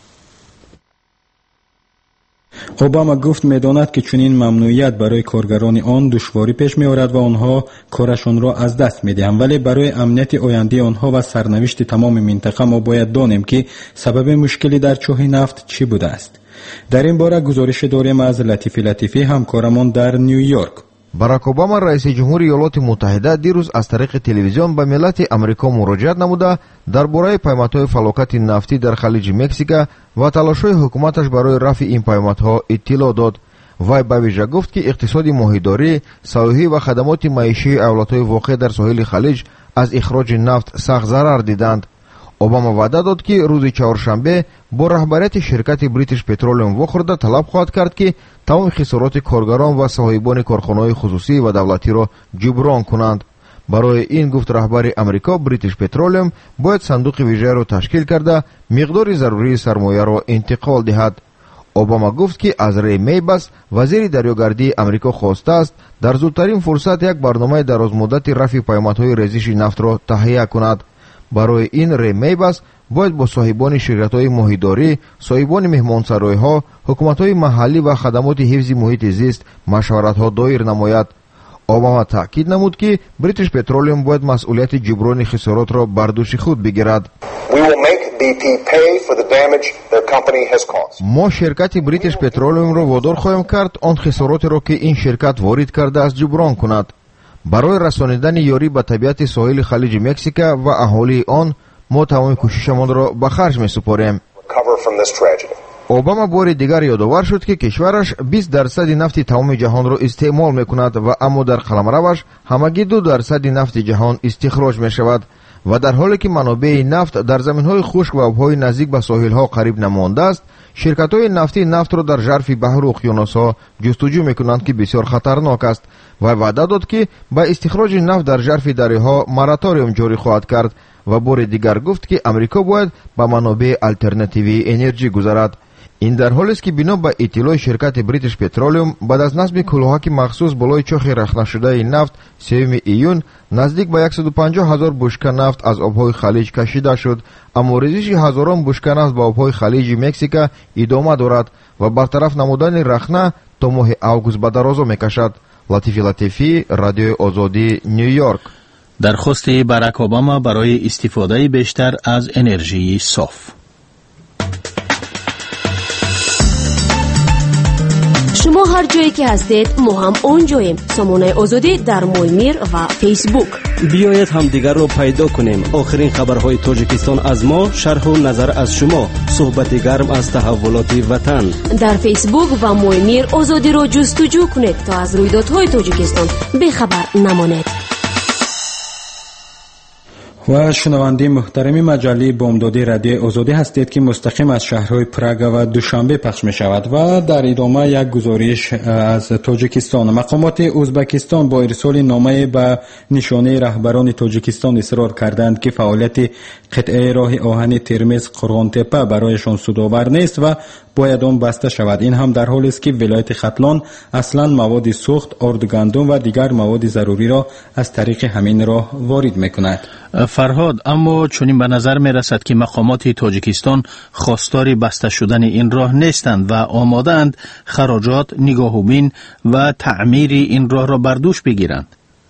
اوباما گفت می‌داند که چنین ممنوعیت برای کارگران آن دشواری پیش می‌آورد و آنها کارشان را از دست می‌دهند، ولی برای امنیت آینده آنها و سرنوشت تمام منطقه ما باید دانیم که سبب مشکلی در چاه نفت چی بوده است. در این باره گزارش داریم از لطیف لطیفی همکارمان در نیویورک. باراک اوباما رئیس جمهوری ایالات متحده دیروز از طریق تلویزیون به ملت امریکا مراجعت نموده درباره پیمان‌های فلاکت نفتی در خلیج مکزیک و تلاش‌های حکومتش برای رفع این پیمان‌ها اطلاع داد. وی به ویژه گفت که اقتصاد ماهیداری، سیاحی و خدمات معیشی ایالت‌های واقع در ساحل خلیج از اخراج نفت سخت ضرر دیدند. اوباما وعده داد که روز چهارشنبه با رهبریت شرکت بریتیش پترولیوم واخورده طلب خواهد کرد که تمام خسارات کارگران و صاحبان کارخانه‌های خصوصی و دولتی را جبران کنند. برای این گفت رهبر امریکا بریتیش پترولیوم باید صندوق ویژه را تشکیل کرده مقدار ضروری سرمایه را انتقال دهد. اوباما گفت که از ری میبس وزیر دریاگردی امریکا خواسته است در زودترین فرصت یک برنامه درازمدت رفع پیمان‌های ریزش نفت را تهیه کند. برای این ری میبس باید با صاحبان شرکت‌های ماهیداری، صاحبان مهمانسرای‌ها، حکومت‌های محلی و خدمات حفظ محیط زیست مشورت‌ها دایر نماید. اوباما تاکید نمود که بریتیش پترولیوم باید مسئولیت جبران خسارات را بر دوش خود بگیرد. ما شرکت بریتیش پترولیوم را وادار خواهیم کرد آن خسارات را که این شرکت وارد کرده است جبران کند. برای رسانیدن یاری به طبیعت ساحل خلیج مکزیک و اهالی آن мо тамоми кӯшишамонро ба харҷ месупорем. обама бори дигар ёдовар шуд ки кишвараш бист дарсади нафти тамоми ҷаҳонро истеъмол мекунад ва аммо дар қаламраваш ҳамагӣ ду дарсади нафти ҷаҳон истихроҷ мешавад ва дар ҳоле ки манобеи нафт дар заминҳои хушк ва обҳои наздик ба соҳилҳо қариб намондааст, ширкатҳои нафтӣ нафтро дар жарфи баҳру уқёнусҳо ҷустуҷӯ мекунанд ки бисёр хатарнок аст. вай ваъда дод ки ба истихроҷи нафт дар жарфи дарёҳо мораториум ҷорӣ хоҳад кард ва бори дигар гуфт ки амрико бояд ба манобеи алтернативии энерҷӣ гузарад. ин дар ҳолест ки бино ба иттилои ширкати British Petroleum баъд аз насби кӯлҳоки махсус болои чохи рахнашудаи нафт сеюми июн наздик ба сад و پنجاه ҳазор бушка нафт аз обҳои халиҷ кашида шуд, аммо резиши ҳазорон бушка нафт ба обҳои халиҷи Мексика идома дорад ва бартараф намудани рахна то моҳи август ба дароза мекашад. латифи латифӣ, радиои озодӣ, Нью Йорк. дархости Барак Обама барои истифодаи бештар аз энержии соф. шумо ҳар ҷое ки ҳастед мо ҳам он ҷоем. сомонаи озодӣ дар Моймир ва фейсбук. биёед ҳамдигарро пайдо кунем. охирин хабарҳои тоҷикистон аз мо, шарҳу назар аз шумо, суҳбати гарм аз таҳаввулоти ватан. дар фейсбук ва Моймир озодиро ҷустуҷӯ кунед то аз рӯйдодҳои тоҷикистон бехабар намонед. ва шунаванди муҳтарами маҷалли бомдоди радиои озодӣ ҳастед ки мустақим аз шаҳрҳои Прага ва Душанбе пахш мешавад. ва дар идома як гузориш аз Тоҷикистон. мақомоти Ӯзбекистон бо ирсоли номае ба нишонаи раҳбарони Тоҷикистон исрор карданд ки фаъолияти қитъаи роҳи оҳани Термез Қурғонтепа барояшон судовар нест ва бояд он баста шавад. ин ҳам дар ҳолест ки вилояти Хатлон аслан маводи сӯхт, орд гандум ва дигар маводи заруриро аз тариқи ҳамин роҳ ворид мекунад. фарҳод, аммо чунин ба назар мерасад ки мақомоти Тоҷикистон хостори баста шудани ин роҳ нестанд ва омодаанд хароҷот, нигоҳубин ва таъмири ин роҳро бар дӯш бигиранд.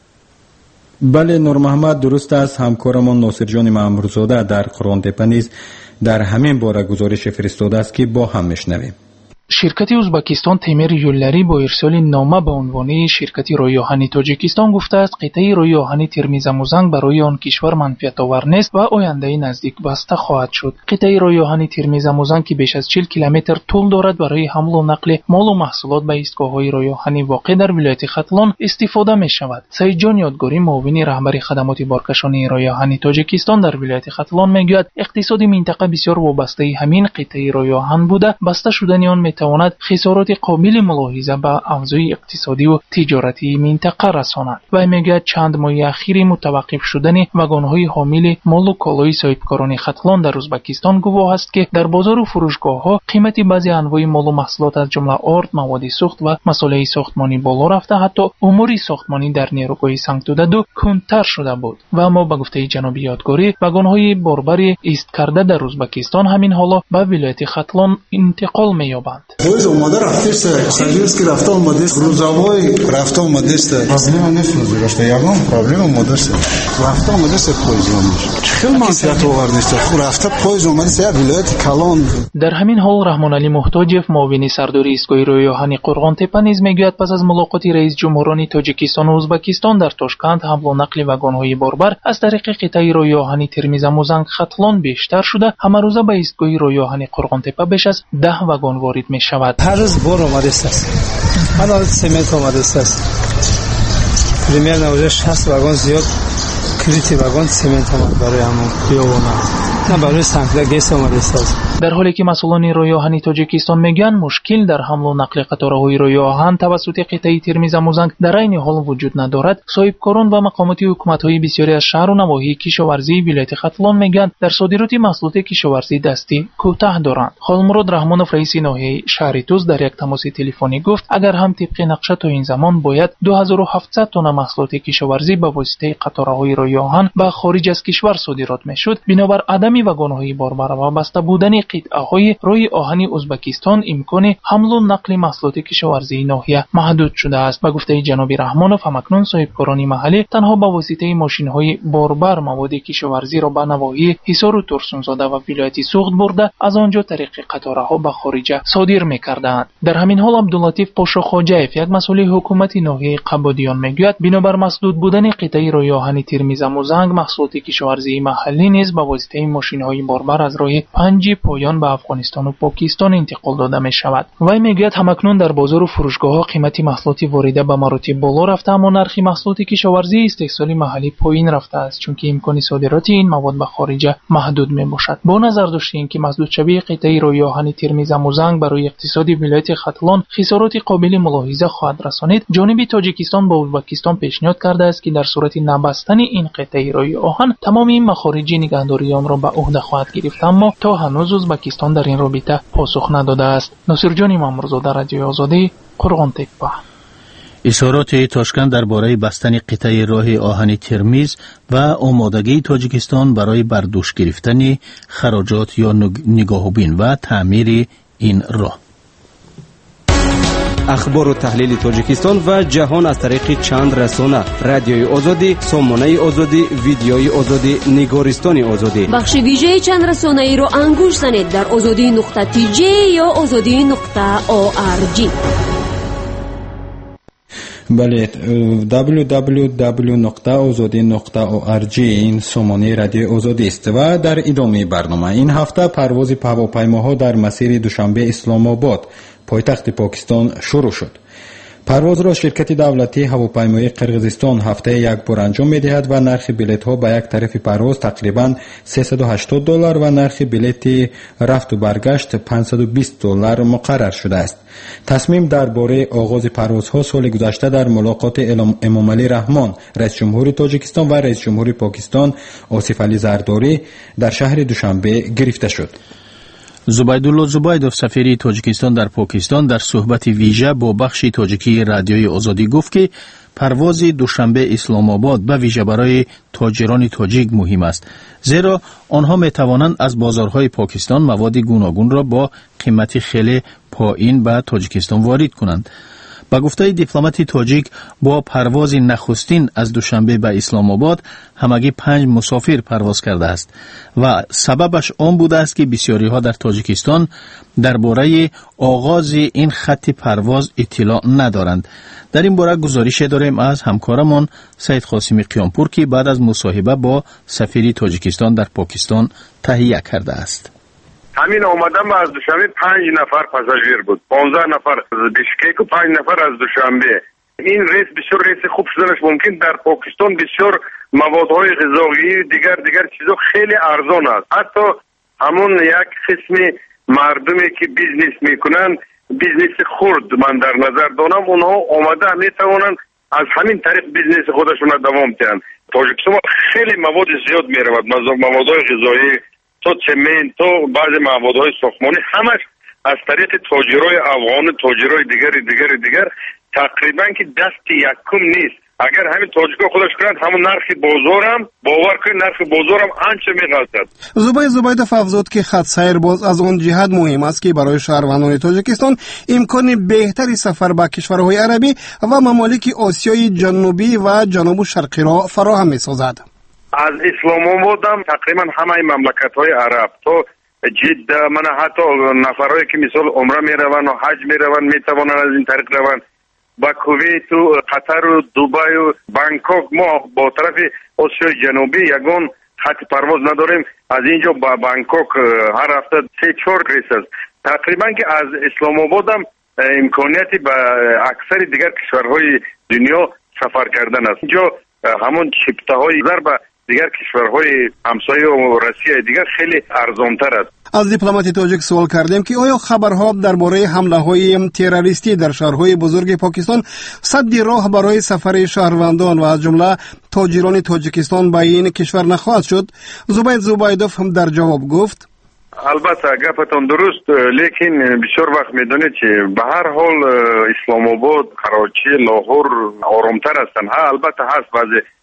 бале, Нурмаҳмад, дуруст аст. ҳамкорамон Носирҷони Маъмурзода дар Қурғонтепа низ дар ҳамин бора гузорише фиристодааст ки бо ҳам мешнавем. ширкати Ӯзбекистон Темир Юлларӣ бо ирсоли нома ба унвони ширкати роҳи оҳани Тоҷикистон гуфтааст қитъаи роҳи оҳани Термизамузанг барои он кишвар манфиатовар нест ва ояндаи наздик баста хоҳад шуд. қитъаи роҳи оҳани Термизамузанг ки беш аз чил километр тӯл дорад барои ҳамлу нақли молу маҳсулот ба истгоҳҳои роҳи оҳани воқеъ дар вилояти Хатлон истифода мешавад. Саидҷон Ёдгорӣ, муовини раҳбари хадамоти боркашонии роҳи оҳани Тоҷикистон дар вилояти Хатлон мегӯяд иқтисоди минтақа бисёр вобастаи ҳамин қитъаи роҳи оҳан буда баста шудани он метавонад хисороти қобили мулоҳиза ба авзои иқтисодию тиҷоратии минтақа расонад. вай мегӯяд чанд моҳи ахири мутаваққиф шудани вагонҳои ҳомили молу колои соҳибкорони Хатлон дар Ӯзбекистон гувоҳ аст ки дар бозору фурӯшгоҳҳо қимати баъзе анвои молу маҳсулот аз ҷумла орд, маводи сӯхт ва масолаи сохтмонӣ боло рафта, ҳатто умури сохтмонӣ дар нерӯгоҳи Сангтудаду кунтар шуда буд. ва аммо ба гуфтаи ҷаноби Ёдгорӣ, вагонҳои борбари исткарда дар Ӯзбекистон ҳамин ҳоло ба вилояти Хатлон интиқол меёбанд. Поезд омада рафтест, пассажирский рафта омадест, грузовой рафта омадест. Проблема нест, что ягон проблема омадест. Рафта омадест поезд омадест. Хел манфиатовар нест. Рафта поезд омадест я вилоят Калон. дар ҳамин ҳол Раҳмоналӣ Муҳтоҷев, муовини сардори истгоҳи роҳи оҳани Қурғонтепа низ мегӯяд пас аз мулоқоти раис ҷумҳурони Тоҷикистону Ӯзбекистон дар Тошканд ҳамлу нақли вагонҳои борбар аз тариқи қитъаи роҳи оҳани Термизамузанг Хатлон бештар шуда, ҳамарӯза ба истгоҳи роҳи оҳани Қурғонтепа беш аз даҳ вагон ворид мешавад. ҳар рӯз бор омадест аст. ҳар семент омадест аст. примерно уже шаст вагон зиёд крити вагон семент омад барои ҳамон хиёбона. на барои Сангтуда гес омадест аст. дар ҳоле ки масъулони роҳи оҳани Тоҷикистон мегӯянд мушкил дар ҳамлу нақли қатораҳои роҳи оҳан тавассути қитъаи Термизамузанг дар айни ҳол вуҷуд надорад, соҳибкорон ва мақомоти ҳукуматҳои бисёре аз шаҳру навоҳии кишоварзии вилояти Хатлон мегӯянд дар содироти маҳсулоти кишоварзӣ дастӣ кӯтаҳ доранд. Холмурод Раҳмонов, раиси ноҳияи шаҳри Туз, дар як тамоси телефонӣ гуфт, агар ҳам тибқи нақша то ин замон бояд ду ҳазору ҳафтсад тонна маҳсулоти кишоварзӣ ба воситаи қатораҳои роҳи оҳан ба хориҷ аз кишвар содирот мешуд, бинобар адами вагонҳои борбар ва баста будани قطعه‌های روی آهن ازبکستان امکان حمل و نقل محصولات کشاورزی ناحیه محدود شده است. به گفته جناب رحمانوف، همکنون صاحبکاران محلی تنها با واسطه ماشین‌های باربر مواد کشاورزی را به نواحی حصار و ترسونزاده و ولایت سوخت برده از آنجا طریق قطارها به خارج صادر می‌کردند. در همین حال عبداللطیف پاشا خواجه‌اف، یک مسئول حکومت ناحیه قبادیان، میگوید بنابر مسدود بودن قطعه روی آهن ترمیز موزنگ محصولات کشاورزی محلی نیز به واسطه ماشین‌های باربر از راه پنج پایان به افغانستان و پاکستان انتقال داده می‌شود. وی میگوید همکنون در بازار و فروشگاه‌ها قیمت محصولات وارده به مراتب بالا رفته، اما نرخ محصولات کشاورزی استحصالی محلی پایین رفته است، چون که امکان صادرات این مواد به خارج محدود میباشد. با نظر داشته اینکه مسدود شوی قطعه روی آهن ترمیز موزنگ برای اقتصاد ولایت ختلان خسارات قابل ملاحظه خواهد رسانید، جانب تاجیکستان با ازبکستان پیشنهاد کرده است که در صورت نبستن این قطعه روی آهن تمام این مخارج نگهداری آن را به عهده خواهد گرفت، اما تا هنوز ازبکستان در این رابطه پاسخ نداده است. ناصر جان مامورزاده، رادیو آزادی، قرغان تکبه. اظهارات تاشکند درباره بستن قطعه راه آهن ترمیز و آمادگی تاجیکستان برای برداشت گرفتن خراجات یا نگاهبین و تعمیر این راه. اخبار و تحلیل تاجیکستان و جهان از طریق چند رسانه: رادیوی آزادی، سامانه آزادی، ویدیوی آزادی، نگارستان آزادی. بخش ویژه چند رسانه ای رو انگوش زنید در آزادی نقطه تی جی یا آزادی نقطه او آر جی. بله، دبلیو دبلیو دبلیو نقطه آزادی نقطه او آر جی این سامانه رادیو آزادی است. و در ادامه برنامه این هفته پرواز هواپیماها در مسیر دوشنبه اسلام آباد پایتخت پاکستان شروع شد. پرواز را شرکت دولتی هواپیمایی قرقیزستان هفته یک بار انجام می‌دهد و نرخ بلیط ها به یک طرف پرواز تقریباً سیصد و هشتاد دلار و نرخ بلیط رفت و برگشت پانصد و بیست دلار مقرر شده است. تصمیم درباره آغاز پروازها سال گذشته در ملاقات امام علی رحمان رئیس جمهوری تاجیکستان و رئیس جمهوری پاکستان آصف علی زرداری در شهر دوشنبه گرفته شد. زبیدالله زبیدوف، سفیر تاجیکستان در پاکستان، در صحبت ویژه با بخش تاجیکی رادیوی آزادی گفت که پرواز دوشنبه اسلام آباد به ویژه برای تاجران تاجیک مهم است، زیرا آنها می توانند از بازارهای پاکستان مواد گوناگون را با قیمت خیلی پایین به تاجیکستان وارد کنند. با گفته دیپلمات تاجیک، با پرواز نخستین از دوشنبه به اسلام آباد همگی پنج مسافر پرواز کرده است و سببش آن بوده است که بسیاری ها در تاجیکستان درباره آغاز این خط پرواز اطلاع ندارند. در این باره گزارش داریم از همکارمان سید قاسمی قیامپور که بعد از مصاحبه با سفیر تاجیکستان در پاکستان تهیه کرده است. همین آمدم از دوشنبه پنج نفر پاساژیر بود، پانزده نفر از بیشکک و پنج نفر از دوشنبه. این ریس بسیار ریس خوب شدنش ممکن. در پاکستان بسیار موادهای غذایی دیگر دیگر چیزا خیلی ارزان است. حتی همون یک قسم مردمی که بیزنس میکنن، بیزنس خرد من در نظر دارم، اونها آمده میتوانند از همین طریق بیزنس خودشون دوام دهن. تاجیکستان خیلی مواد زیاد میرود، موادهای غذایی تو چمن تو بعض موادهای ساختمانی همش از طریق تاجرای افغان، تاجرای دیگر دیگر دیگر تقریبا که دست یکم نیست. اگر همین تاجیکا خودش کنند همون نرخ بازارم باور کنید نرخ بازارم آنچه می‌غلطد. زبید زبیدوف افزود که خط سیر باز از اون جهت مهم است که برای شهروندان تاجیکستان امکان بهتری سفر به کشورهای عربی و ممالک آسیای جنوبی و جنوب شرقی را فراهم می‌سازد. از اسلام آباد هم تقریبا همه مملکت‌های عرب تو جده، من حتی نفرایی که مثال عمره میروند و حج میروند میتوانند از این طریق روند. با کویت و قطر و دبی و بانکوک ما با طرف آسیای جنوبی یگان خط پرواز نداریم. از اینجا با بانکوک هر هفته سه چهار ریس است. تقریبا که از اسلام آباد هم امکانیتی به اکثر دیگر کشورهای دنیا سفر کردن است. اینجا همون چپته های ضرب دیگر کشورهای همسایه و روسیه دیگر خیلی ارزانتر است. از دیپلمات تاجیک سوال کردیم که آیا خبرها درباره حمله های تروریستی در شهرهای بزرگ پاکستان سد راه برای سفر شهروندان و از جمله تاجران تاجیکستان به این کشور نخواهد شد؟ زبید زبیدوف هم در جواب گفت البته گپتان درست، لیکن بسیار وقت میدونید که به هر حال اسلام آباد، کراچی، لاهور آرامتر هستند. ها البته هست بعضی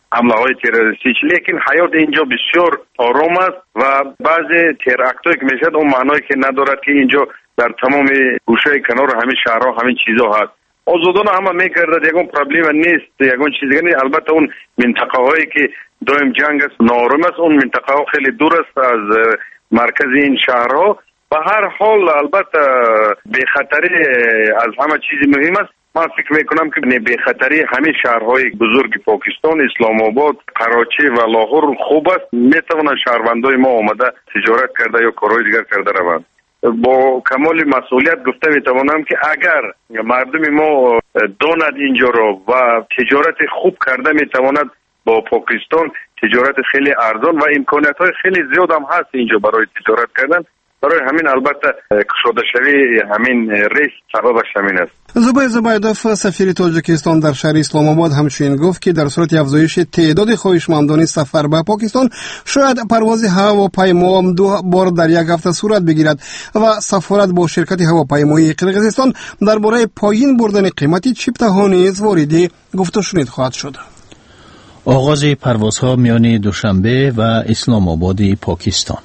حمله های تروریستی، لیکن حیات اینجا بسیار آرام است و بعضی تراکتایی که میشد اون معنایی که ندارد که اینجا در تمام گوشه کنار همین شهرها همین چیزا هست. آزادانه همه میکرده، یکون پرابلم نیست، یکون چیزی نیست. البته اون منطقه هایی که دائم جنگ است نارم است، اون منطقه ها خیلی دور است از مرکز این شهرها. به هر حال البته به خطری از همه چیز مهم است. من فکر میکنم که به خطری همه شهرهای بزرگ پاکستان، اسلام آباد، کراچی و لاهور خوب است. میتوانند شهروندای ما آمده تجارت کرده یا کارهای دیگر کرده روند. با کمال مسئولیت گفته میتوانم که اگر مردم ما داند اینجا را و تجارت خوب کرده میتواند با پاکستان تجارت خیلی ارزان و امکانات های خیلی زیاد هم هست اینجا برای تجارت کردن. برای همین البته کشاده شوی همین ریس سببش همین است. زبای زبایدوف سفیر تاجیکستان در شهر اسلام آباد همچنین گفت که در صورت افزایش تعداد خواهشمندان سفر به پاکستان شاید پرواز هواپیما دو بار در یک هفته صورت بگیرد و سفارت با شرکت هواپیمایی قرقیزستان درباره پایین بردن قیمت چیپته ها نیز واردی گفت و شنید خواهد شد. آغاز پروازها میان دوشنبه و اسلام آباد پاکستان.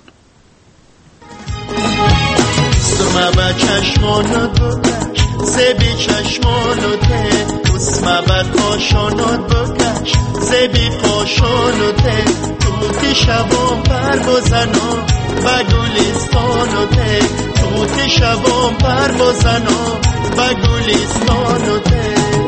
سرمه به چشمانت بکش زبی چشمانته اسمه بر پاشانت بکش زبی پاشانته توتی شبام پر بزنا به گلستانته توتی شبام پر بزنا به گلستانته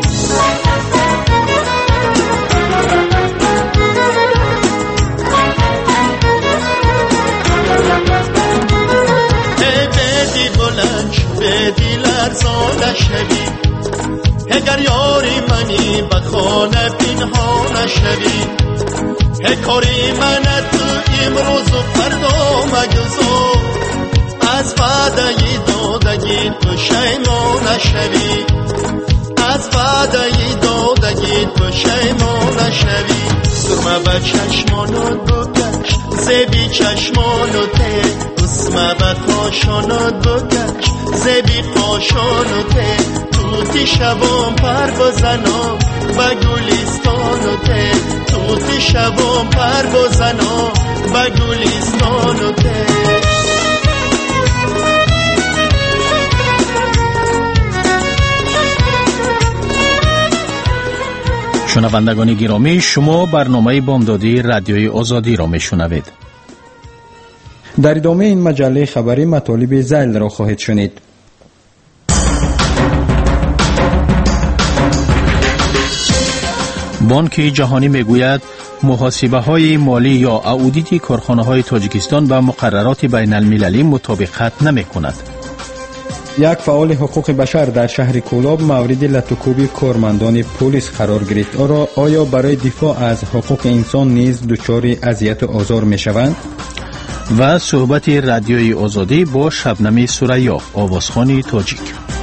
بدی لرزانه شوی اگر یاری منی به خانه پنهانه شوی کاری من تو امروز و فردا مگذار از وعده دادگی تو پشیمان شوی از وعده دادگی تو پشیمان شوی سرمه به چشمانت بکش زبی چشمانته اسمه به پاشانت بکش زبی پاشانته توتی شبام پر بزنا به گلستانته توتی شبام پر بزنا به گلستانته. شنوندگان گرامی، شما برنامه بامدادی رادیوی آزادی را میشنوید. در ادامه این مجله خبری مطالب ذیل را خواهید شنید. بانک جهانی میگوید محاسبه های مالی یا اودیت کارخانه های تاجیکستان با مقررات بین المللی مطابقت نمی کند. یک فعال حقوق بشر در شهر کولاب مورد لطوکوبی کارمندان پلیس قرار گرفت. آیا برای دفاع از حقوق انسان نیز دچار اذیت و آزار می شوند؟ و صحبت رادیوی آزادی با شبنم سریا، آوازخوان تاجیک.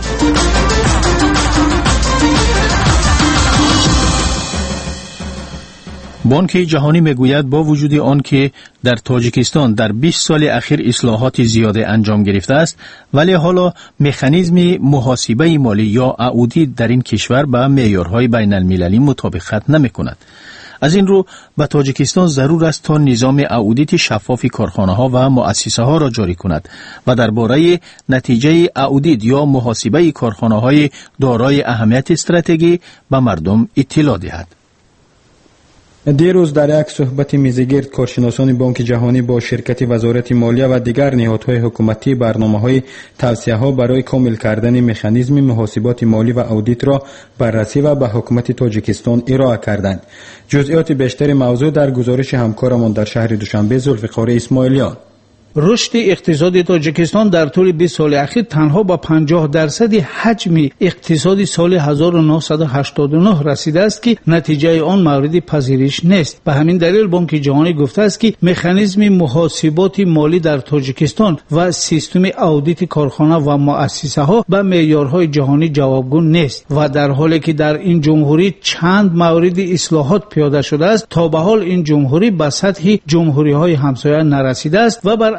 بانک جهانی میگوید با وجود آن که در تاجیکستان در بیست سال اخیر اصلاحات زیاده انجام گرفته است، ولی حالا مکانیزم محاسبه مالی یا اودیت در این کشور با معیارهای بین المللی مطابقت نمی‌کند. از این رو به تاجیکستان ضرور است تا نظام اودیت شفاف کارخانه ها و مؤسسه ها را جاری کند و درباره نتیجه اودیت یا محاسبه کارخانه های دارای اهمیت استراتژی به مردم اطلاع دهد. دیروز در یک صحبت میزگرد کارشناسان بانک جهانی با شرکت وزارت مالیه و دیگر نهادهای حکومتی برنامه‌های توسعه‌ها برای کامل کردن مکانیزم محاسبات مالی و اودیت را بررسی و به حکومت تاجیکستان ارائه کردند. جزئیات بیشتر موضوع در گزارش همکارمان در شهر دوشنبه ذوالفقار اسماعیلیان. رشد اقتصاد تاجیکستان در طول بیست سال اخیر تنها با پنجاه درصد حجم اقتصادی سال هزار و نهصد و هشتاد و نه رسیده است که نتیجه آن مورد پذیرش نیست. به همین دلیل بانک جهانی گفته است که مکانیزم محاسبات مالی در تاجیکستان و سیستم اودیت کارخانه و مؤسسه ها به معیارهای جهانی جوابگو نیست و در حالی که در این جمهوری چند مورد اصلاحات پیاده شده است، تا به حال این جمهوری به سطح جمهوری های همسایه نرسیده است و بر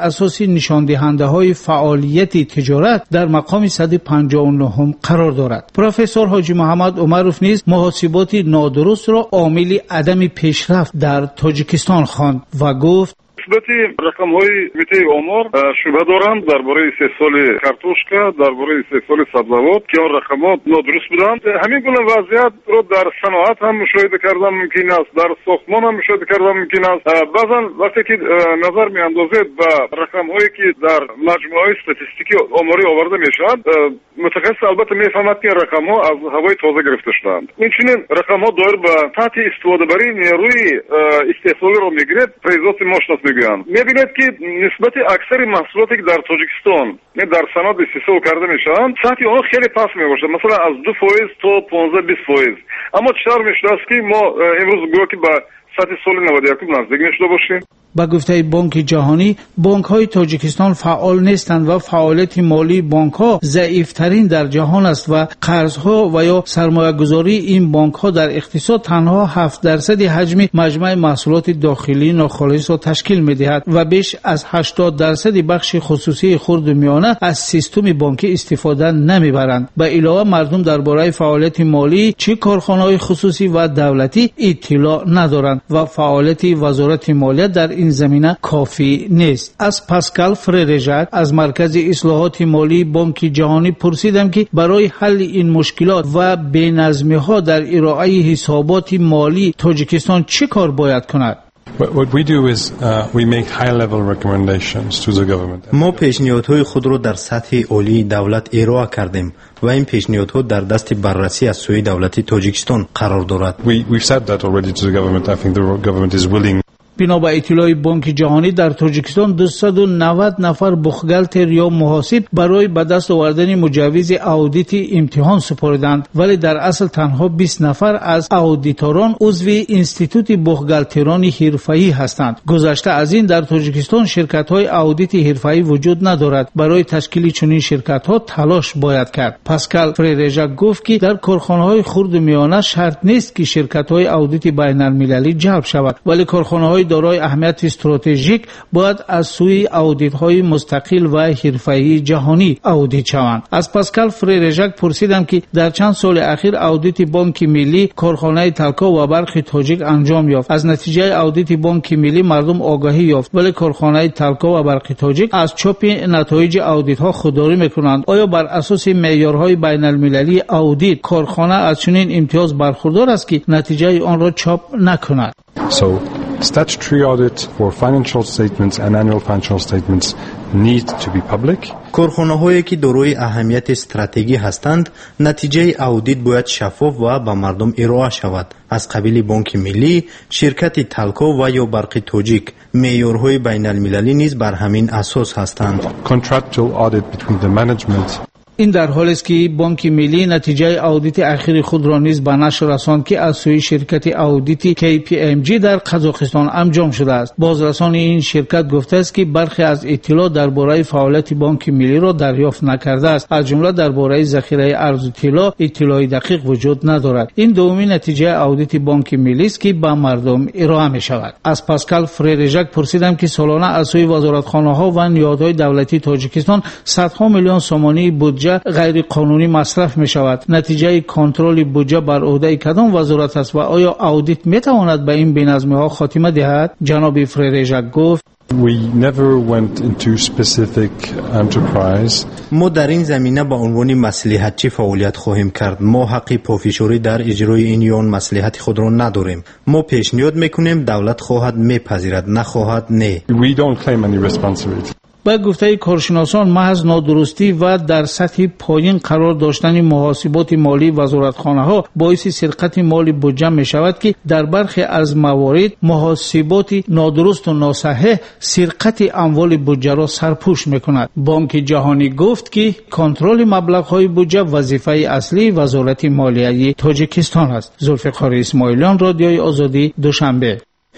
اساس نشان دهنده های فعالیت تجارت در مقام صد و پنجاه و نه قرار دارد. پروفسور حاجی محمد عمروف نیز محاسبات نادرست را عامل عدم پیشرفت در تاجیکستان خواند و گفت نسبتی رقم‌های میته آمار شبه دارند درباره سه سال کارتوشکا، درباره سه سال سبزوات که آن رقمات نادرست بودند. همین گونه وضعیت را در صنعت هم مشاهده کردن ممکن است، در ساختمان هم مشاهده کردن ممکن است. بعضا وقتی که نظر میاندازید به رقم‌هایی که در مجموعه استاتستیکی آماری آورده میشد، متخصص البته میفهمد که رقم‌ها از هوای تازه گرفته شدند. اینچنین رقم‌ها دایر به سطح استفاده بری نیروی استحصالی را میگیرد. فیضات ماشناس میبینید که نسبت اکثر محصولاتی که در تاجیکستان در صنعت استحصال کرده میشن سطح آن خیلی پست میباشد، مثلا از دو فایز تا پانزده بیست فایز. اما چرا میشد است که ما امروز گویا که به سطح سال نود و یک نزدیک نشده باشیم؟ با گفته بانک جهانی، بانک های تاجیکستان فعال نیستند و فعالیت مالی بانک ها ضعیف ترین در جهان است و قرض ها و یا سرمایه گذاری این بانک ها در اقتصاد تنها هفت درصد حجم مجموع محصولات داخلی ناخالص را تشکیل می دهد و بیش از هشتاد درصد بخش خصوصی خرد و میانه از سیستم بانکی استفاده نمی برند. به علاوه مردم درباره فعالیت مالی چه کارخانه های خصوصی و دولتی اطلاع ندارند و فعالیت وزارت مالیه در این زمینه کافی نیست. از پاسکال فریرژک از مرکز اصلاحات مالی بانک جهانی پرسیدم که برای حل این مشکلات و بی‌نظمی ها در ارائه حسابات مالی تاجیکستان چه کار باید کند؟ What we do is uh, we make high level recommendations to the government. ما پیشنهادهای خود را در سطح عالی دولت ارائه کردیم و این پیشنهادها در دست بررسی از سوی دولت تاجیکستان قرار دارد. We we've said that already to the government. I think the government is willing. بنا به اطلاع بانک جهانی در تاجیکستان دویست و نود نفر بخگالتر یا محاسب برای به دست آوردن مجوز اودیت امتحان سپردند، ولی در اصل تنها بیست نفر از اودیتوران عضو انستیتوت بخگالتران حرفه‌ای هستند. گذشته از این در تاجیکستان شرکت‌های اودیت حرفه‌ای وجود ندارد. برای تشکیل چنین شرکت‌ها تلاش باید کرد. پاسکال فریرژک گفت که در کارخانه‌های خرد و میانه شرط نیست که شرکت‌های اودیت بین‌المللی جلب شود، ولی کارخانه‌های دارای اهمیت استراتژیک باید از سوی اودیت‌های مستقل و حرفه‌ای جهانی اودیت شوند. از پاسکال فریرژک پرسیدم که در چند سال اخیر اودیت بانک ملی کارخانه تلکا و برق تاجیک انجام یافت. از نتیجه اودیت بانک ملی مردم آگاهی یافت، ولی کارخانه تلکا و برق تاجیک از چاپ نتایج اودیت‌ها خودداری می‌کنند. آیا بر اساس معیارهای بین‌المللی اودیت کارخانه از چنین امتیاز برخوردار است که نتیجه آن را چاپ نکند؟ So statutory audit for financial statements and annual financial statements need to be public. کارخانه‌هایی که دارای اهمیت استراتژی هستند، نتیجه اودیت باید شفاف و به مردم ارائه شود. از قبیل بانک ملی، شرکت تلکا و یا برق تاجیک، معیارهای بین‌المللی نیز بر همین اساس هستند. Contractual audit between the management. این در حالی است که بانک ملی نتیجه اودیت اخیر خود را نیز به نشر رساند که از سوی شرکت اودیت کی پی ام جی در قزاقستان انجام شده است. بازرسان این شرکت گفته است که برخی از اطلاع درباره فعالیت بانک ملی را دریافت نکرده است. از جمله درباره ذخیره ارز طلا اطلاعی دقیق وجود ندارد. این دومین نتیجه اودیت بانک ملی است که به مردم ارائه می شود. از پاسکال فریرژک پرسیدم که سالانه از سوی وزارتخانه‌ها و نهادهای دولتی تاجیکستان صدها میلیون سومانی بودجه غیر قانونی مصرف می شود. نتیجه کنترل بودجه بر عهده کدام وزارت است و آیا اودیت می تواند به این بی‌نظمی ها خاتمه دهد؟ جناب فریرژک گفت We never went into specific enterprise. ما در این زمینه با عنوان مصلحتچی فعالیت خواهیم کرد. ما حق پافشاری در اجرای این یا آن مصلحت خود را نداریم. ما پیشنهاد میکنیم دولت خواهد میپذیرد، نخواهد نه. We don't claim any responsibility. با گفته کارشناسان محض نادرستی و در سطح پایین قرار داشتن محاسبات مالی وزارتخانه‌ها باعث سرقت مال بودجه می شود که در برخی از موارد محاسبات نادرست و ناصحیح سرقت اموال بودجه را سرپوش می کند. بانک جهانی گفت که کنترل مبلغ‌های بودجه وظیفه اصلی وزارت مالیه تاجیکستان است. ذوالفقار اسماعیلیان، رادیوی آزادی، دوشنبه.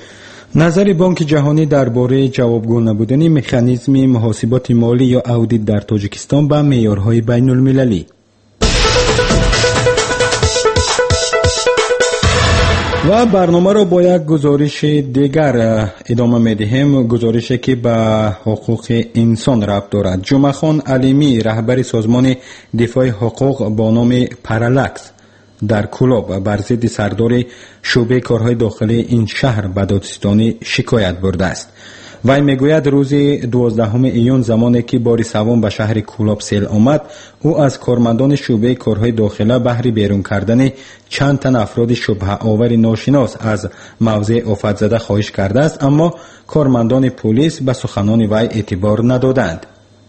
نظر بانک جهانی درباره جوابگو نبودن مکانیزم محاسبات مالی یا اودیت در تاجیکستان به معیارهای بین المللی. و برنامه را با یک گزارش دیگر ادامه می‌دهیم، گزارشی که به حقوق انسان ربط دارد. جمعه خان علیمی، رهبر سازمان دفاع حقوق با نام پارالکس در کلاب، بر ضد سردار شعبه کارهای داخلی این شهر به دادستانی شکایت برده است. وی میگوید روز دوازدهم ایون زمانی که بار سوم به شهر کولاب سیل آمد، او از کارمندان شعبه کارهای داخله بهر بیرون کردن چند تن افراد شبهه آور ناشناس از موضع آفت زده خواهش کرده است، اما کارمندان پلیس به سخنان وی اعتبار ندادند.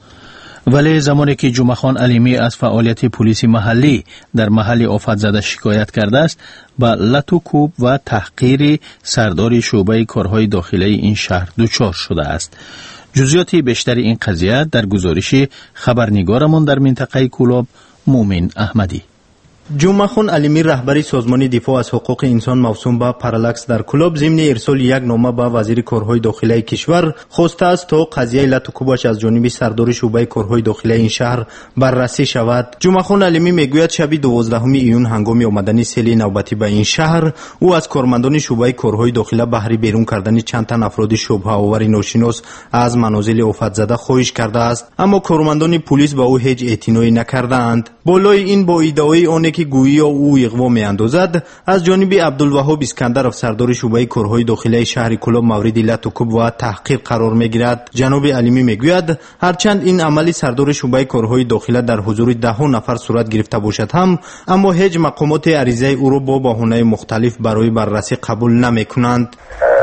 ولی زمانی که جمعه خان علیمی از فعالیت پلیس محلی در محل آفت زده شکایت کرده است، به لط و کوب و تحقیر سردار شعبه کارهای داخلی این شهر دچار شده است. جزئیات بیشتر این قضیه در گزارش خبرنگارمان در منطقه کولاب، مومن احمدی. جمعه خان علیمی، رهبر سازمان دفاع از حقوق انسان موسوم به پارالکس در کلاب، ضمن ارسال یک نامه به وزیر کارهای داخلی کشور خواسته است تا قضیه لط و کوبش از جانب سردار شعبه کارهای داخلی این شهر بررسی شود. جمعه خان علیمی میگوید شب دوازدهم ایون هنگام آمدن سیل نوبتی به این شهر، او از کارمندان شعبه کارهای داخلی بهر بیرون کردن چند تن افراد شبهه آور ناشناس از منازل آفت زده خواهش کرده است، اما کارمندان پلیس به او هیچ اعتنایی نکردند. بالای این با ادعای آن که گویی او اغوا می‌اندازد، از جانب عبدالوهاب اسکندرов سردار شعبه کارهای داخلی شهر کلاب مورد لط و کوب و تحقیر قرار می‌گیرد. جناب علیمی میگوید هرچند این عمل سردار شعبه کارهای داخلی در حضور ده نفر صورت گرفته باشد هم، اما هیچ مقامات عریضه او را با بهانه‌های مختلف برای بررسی قبول نمی‌کنند.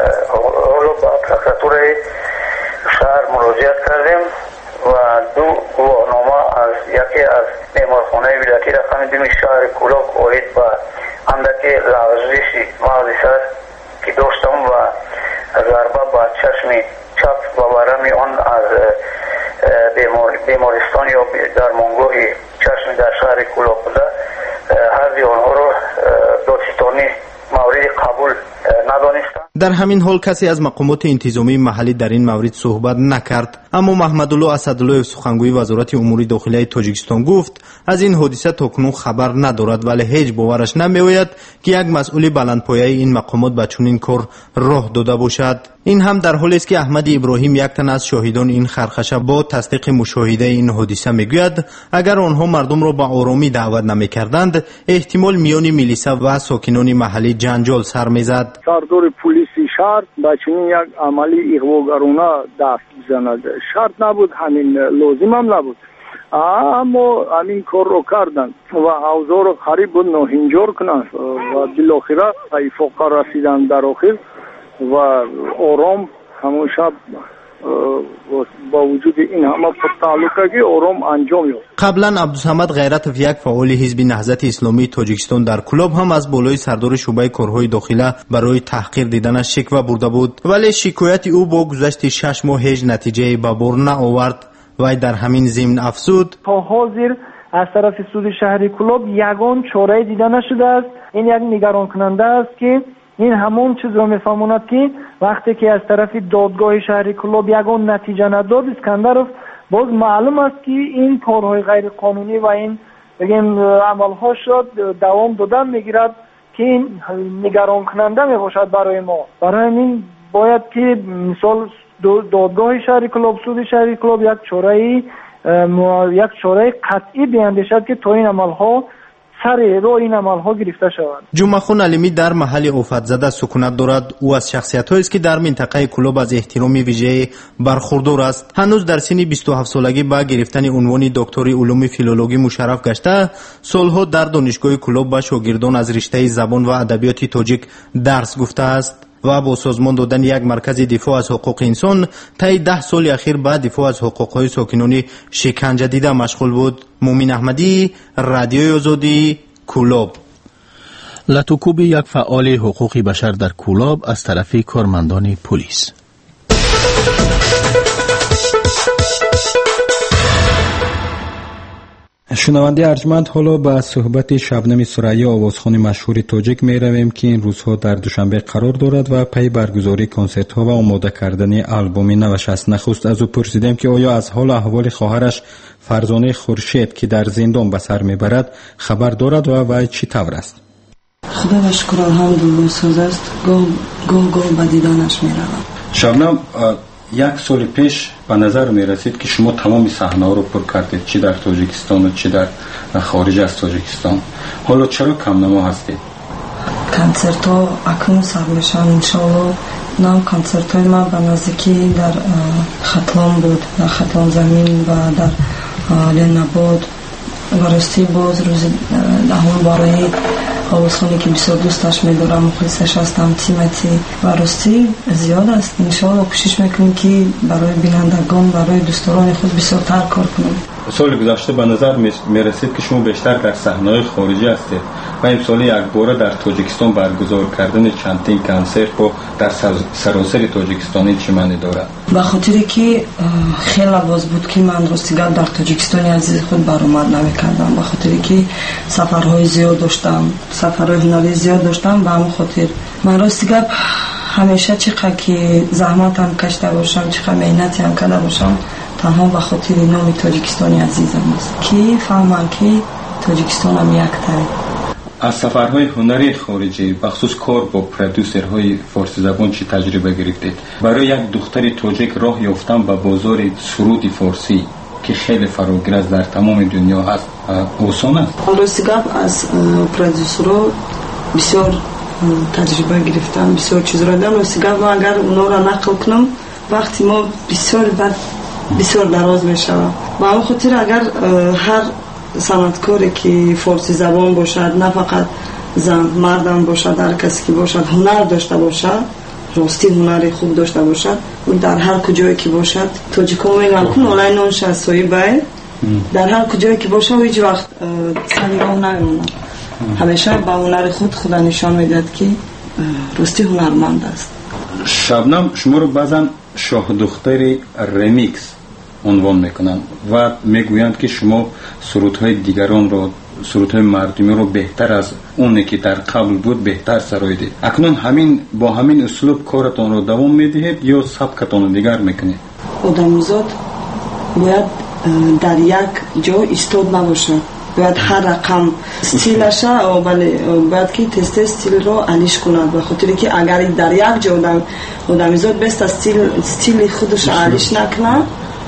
حالا با پرکراتور شهر مراجعه کردیم و دو گواهنامه از یکی از معمارخانه ولایتی رقم دوم شهر کولاب اوید و اندکی لغزشی مغزش است که داشتم و ضربه به چشم چپ و ورم آن از بیمارستان یا درمانگاه چشم در شهر کولاب بوده. هر آنها را دادستانی مورد قبول ندانستند. در همین حال کسی از مقامات انتظامی محلی در این مورد صحبت نکرد، اما محمدالله اسدالله سخنگوی وزارت امور داخلی تاجیکستان گفت از این حادثه تاکنون خبر ندارد، ولی هیچ باورش نمیآید که یک مسئول بلندپایه این مقامات به چنین کار راه داده باشد. این هم در حالی است که احمد ابراهیم، یک تن از شاهدان این خرخشه، با تصدیق مشاهده این حادثه میگوید اگر آنها مردم را به آرامی دعوت نمیکردند، احتمال میان میلیسه و ساکنان محلی جنجال سر میزد. سردار پلیس شهر به چنین یک عملی اغواگرانه دست بزند شرط نبود، همین لازم هم نبود، اما همین کار رو کردن و اوضاع رو قریب بود ناهنجار کنند و بالاخره اتفاق رسیدن در آخر و آرام همون شب با وجود این همه پرتعلقگی آرام انجام یافت. قبلا عبدالصمد غیرتov، یک فعال حزب نهضت اسلامی تاجیکستان در کلاب، هم از بالای سردار شعبه کارهای داخلی برای تحقیر دیدنش شکوه برده بود، ولی شکایت او با گذشت شش ماه هیچ نتیجه به بار نآورد. وی در همین ضمن افزود تا حاضر از طرف سود شهر کلاب یگان چاره دیده نشده است. این یک نگران کننده است که این همون چیز رو میفهموند که وقتی که از طرف دادگاه شهر کلاب یگان نتیجه نداد، اسکندرov باز معلوم است که این کارهای غیر قانونی و این بگیم عملها شد دوام دادن میگیرد که این نگران کننده میباشد برای ما. برای این باید که مثال دادگاه شهر کلاب، سود شهر کلاب یک چاره یک چاره قطعی بیاندیشد که تا این عملها سر رو این عملها گرفته شود. جمعه خان علیمی در محل آفت زده سکونت دارد. او از شخصیت‌هایی است که در منطقه کلاب از احترام ویژه برخوردار است. هنوز در سن بیست و هفت سالگی با گرفتن عنوان دکتری علوم فیلولوژی مشرف گشته، سالها در دانشگاه کلاب با شاگردان از رشته زبان و ادبیات تاجیک درس گفته است و با سازمان دادن یک مرکز دفاع از حقوق انسان طی ده سال اخیر به دفاع از حقوق‌های ساکنان شکنجه دیده مشغول بود. مومن احمدی، رادیوی آزادی، کولاب. لط و کوب یک فعال حقوق بشر در کولاب از طرف کارمندان پلیس. شنونده ارجمند، حالا به صحبت شبنم ثریا، آوازخوان مشهور تاجیک می رویم که این روزها در دوشنبه قرار دارد و پی برگزاری کنسرت ها و آماده کردن آلبوم نوش است. نخست از او پرسیدم که آیا از حال احوال خواهرش فرزانه خورشید که در زندان به سر می برد خبر دارد و وی چی طور است؟ خدا و شکر الحمدلله سوز است. گل گل گل به دیدنش میروم. شبنم یک سال پیش به نظر می رسید که شما تمام صحنه ها رو پر کردید، چی در تاجیکستان و چی در خارج از تاجیکستان. حالا چرا کم نما هستید؟ کنسرت ها اکنون سر میشن انشالله. نام کنسرت های ما به نزدیکی در ختلان بود، در ختلان زمین و در لنباد و راستی باز روز دهم برای آوازخانی که بسیار دوستش میدارم، مخلصش هستم، تیمتی و راستی زیاد است. انشاءالله کوشش میکنیم که برای بینندگان، برای دوستان خود بسیارتر کار کنیم. سال گذشته به نظر میرسید که شما بیشتر در صحنه‌های خارجی هستید و امسال یک بار در تاجیکستان برگزار کردن چندین کنسرت با در سراسر تاجیکستان چه معنی دارد؟ به خاطری که خیلی لحاظ بود که من راستیگر در تاجیکستان عزیز خود برآمد نمی‌کردم، به خاطری که سفرهای زیاد داشتم، سفرهای هنری زیاد داشتم. به همون خاطر من راستیگر همیشه چقدر که زحمت هم کشیده باشم، چقدر محنتی هم کرده باشم، تنها به خاطر نام تاجیکستانی عزیزم است که فهمم که تاجیکستان هم یک تای. از سفرهای هنری خارجی بخصوص کار با پرودوسرهای فارسی زبان چی تجربه گرفتید؟ برای یک دختر تاجیک راه یافتن به بازار سرود فارسی که خیلی فراگیر است در تمام دنیا هست، آسان است؟ راستی گپ از پرودوسرها بسیار تجربه گرفتم، بسیار چیز را دارم. راستی گپ من اگر اونا را نقل کنم وقتی ما بسیار بعد بسیار دراز می شود. با همون خاطر اگر هر صنعتکاری که فارسی زبان باشد، نه فقط زن مردم باشد، هر کسی که باشد هنر داشته باشد، راستی هنری خوب داشته باشد، و در هر کجایی که باشد تاجیکا میگن کن اولای نون شستایی باید در هر کجایی که باشد و هیچ وقت سری راه نمیمونه. همیشه با هنر خود خدا نشان میدهد که راستی هنرمند است. شبنم شما رو بعضا شاه دختر ریمیکس عنوان میکنن و میگویند که شما سرودهای دیگران رو، سرودهای مردمی رو بهتر از اونی که در قبل بود بهتر سرایید. اکنون همین با همین اسلوب کارتان رو دوام میدهید یا سبکتان رو دیگر میکنید؟ آدمیزاد باید در یک جا ایستاد نباشد، باید هر رقم استیلش ولی باید که تست استیل رو علیش کند، به خاطری که اگر در یک جا آدم آدمیزاد بست استیل استیل خودش علیش نکنه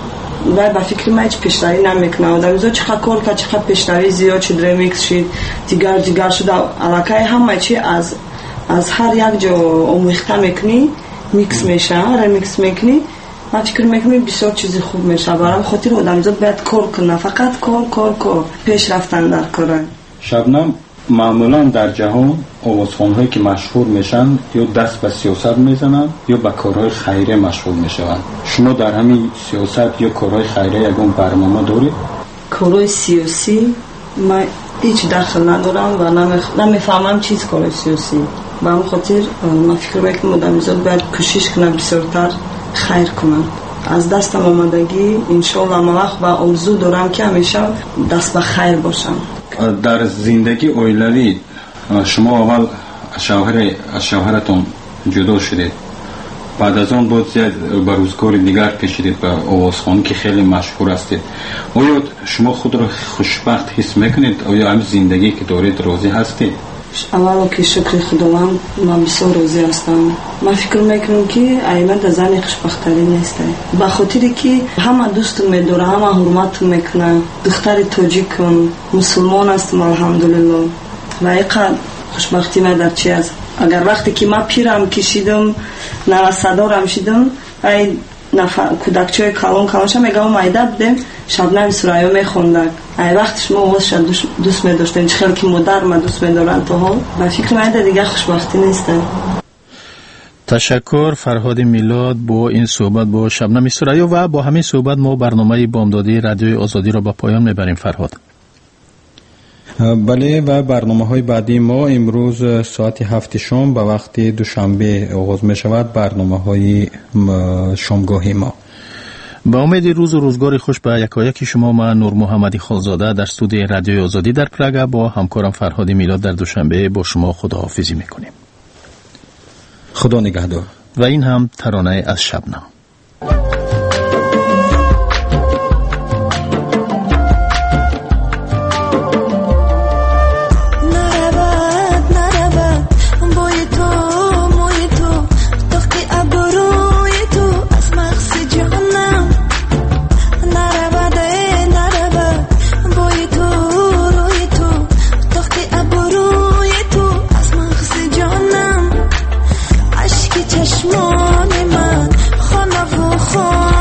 و با فکر ما هیچ پیشروی نمیکنه. آدمیزاد چقدر کار کرد، چقدر پیشروی زیاد شد، ریمیکس شد، دیگر دیگر شد، علاقه همه چی از از هر یک جا آمیخته میکنی، میکس میشه، ریمیکس میکنی. من فکر میکنم بسیار چیزی خوب میشه. برای خاطر آدمیزاد باید کار کنه، فقط کار کار کار، پیش رفتن در کار. شبنم معمولا در جهان آوازخوان‌هایی که مشهور میشن یا دست به سیاست میزنن یا به کارهای خیریه مشغول میشن. شما در همین سیاست یا کارهای خیریه یگان برنامه دارید؟ کارهای سیاسی من هیچ دخل ندارم و نمیفهمم چیز کارهای سیاسی. به همون خاطر من فکر میکنم آدمیزاد باید کوشش کنه بسیارتر خیر کنم. از دستم آمدگی انشالله من وقت و آرزو دارم که همیشه دست به خیر باشم. در زندگی اویلوی شما اول شوهر از شوهرتون جدا شدید، بعد از آن بود زیاد به روزگار دیگر کشیدید به آوازخوانی که خیلی مشهور هستید. آیا شما خود را خوشبخت حس میکنید؟ آیا همین زندگی که دارید راضی هستید؟ اولا که شکر خداوند من بسیار راضی هستم. من فکر میکنم که ایمن زن خوشبختری نیست، به خاطری که همه دوست میداره، همه حرمت میکنه. دختر تاجیکم مسلمان هستم الحمدلله و اینقدر خوشبختی من در چی است. اگر وقتی که من پیرم کشیدم نوسدارم شدم ای نفر کودکچه کلان کلانش میگم مایده بودیم شبنم سرایو میخوندک ای وقت شما آوازش دوست, دوست میداشتین چه خیلی که مادر من دوست میدارن تا حال و فکر مایده دیگه خوشبختی نیسته. تشکر فرهاد میلاد با این صحبت با شبنم سرایو و با همین صحبت ما برنامه بامدادی رادیوی آزادی را به پایان میبریم. فرهاد. بله و برنامه های بعدی ما امروز ساعت هفت شام به وقت دوشنبه آغاز می شود. برنامه های شامگاهی ما با امید روز و روزگار خوش به یکایک شما. من نور محمدی خالزاده در استودیوی رادیوی آزادی در پراگ با همکارم فرهاد میلاد در دوشنبه با شما خداحافظی میکنیم. خدا نگهدار. و این هم ترانه از شبنم. خواهم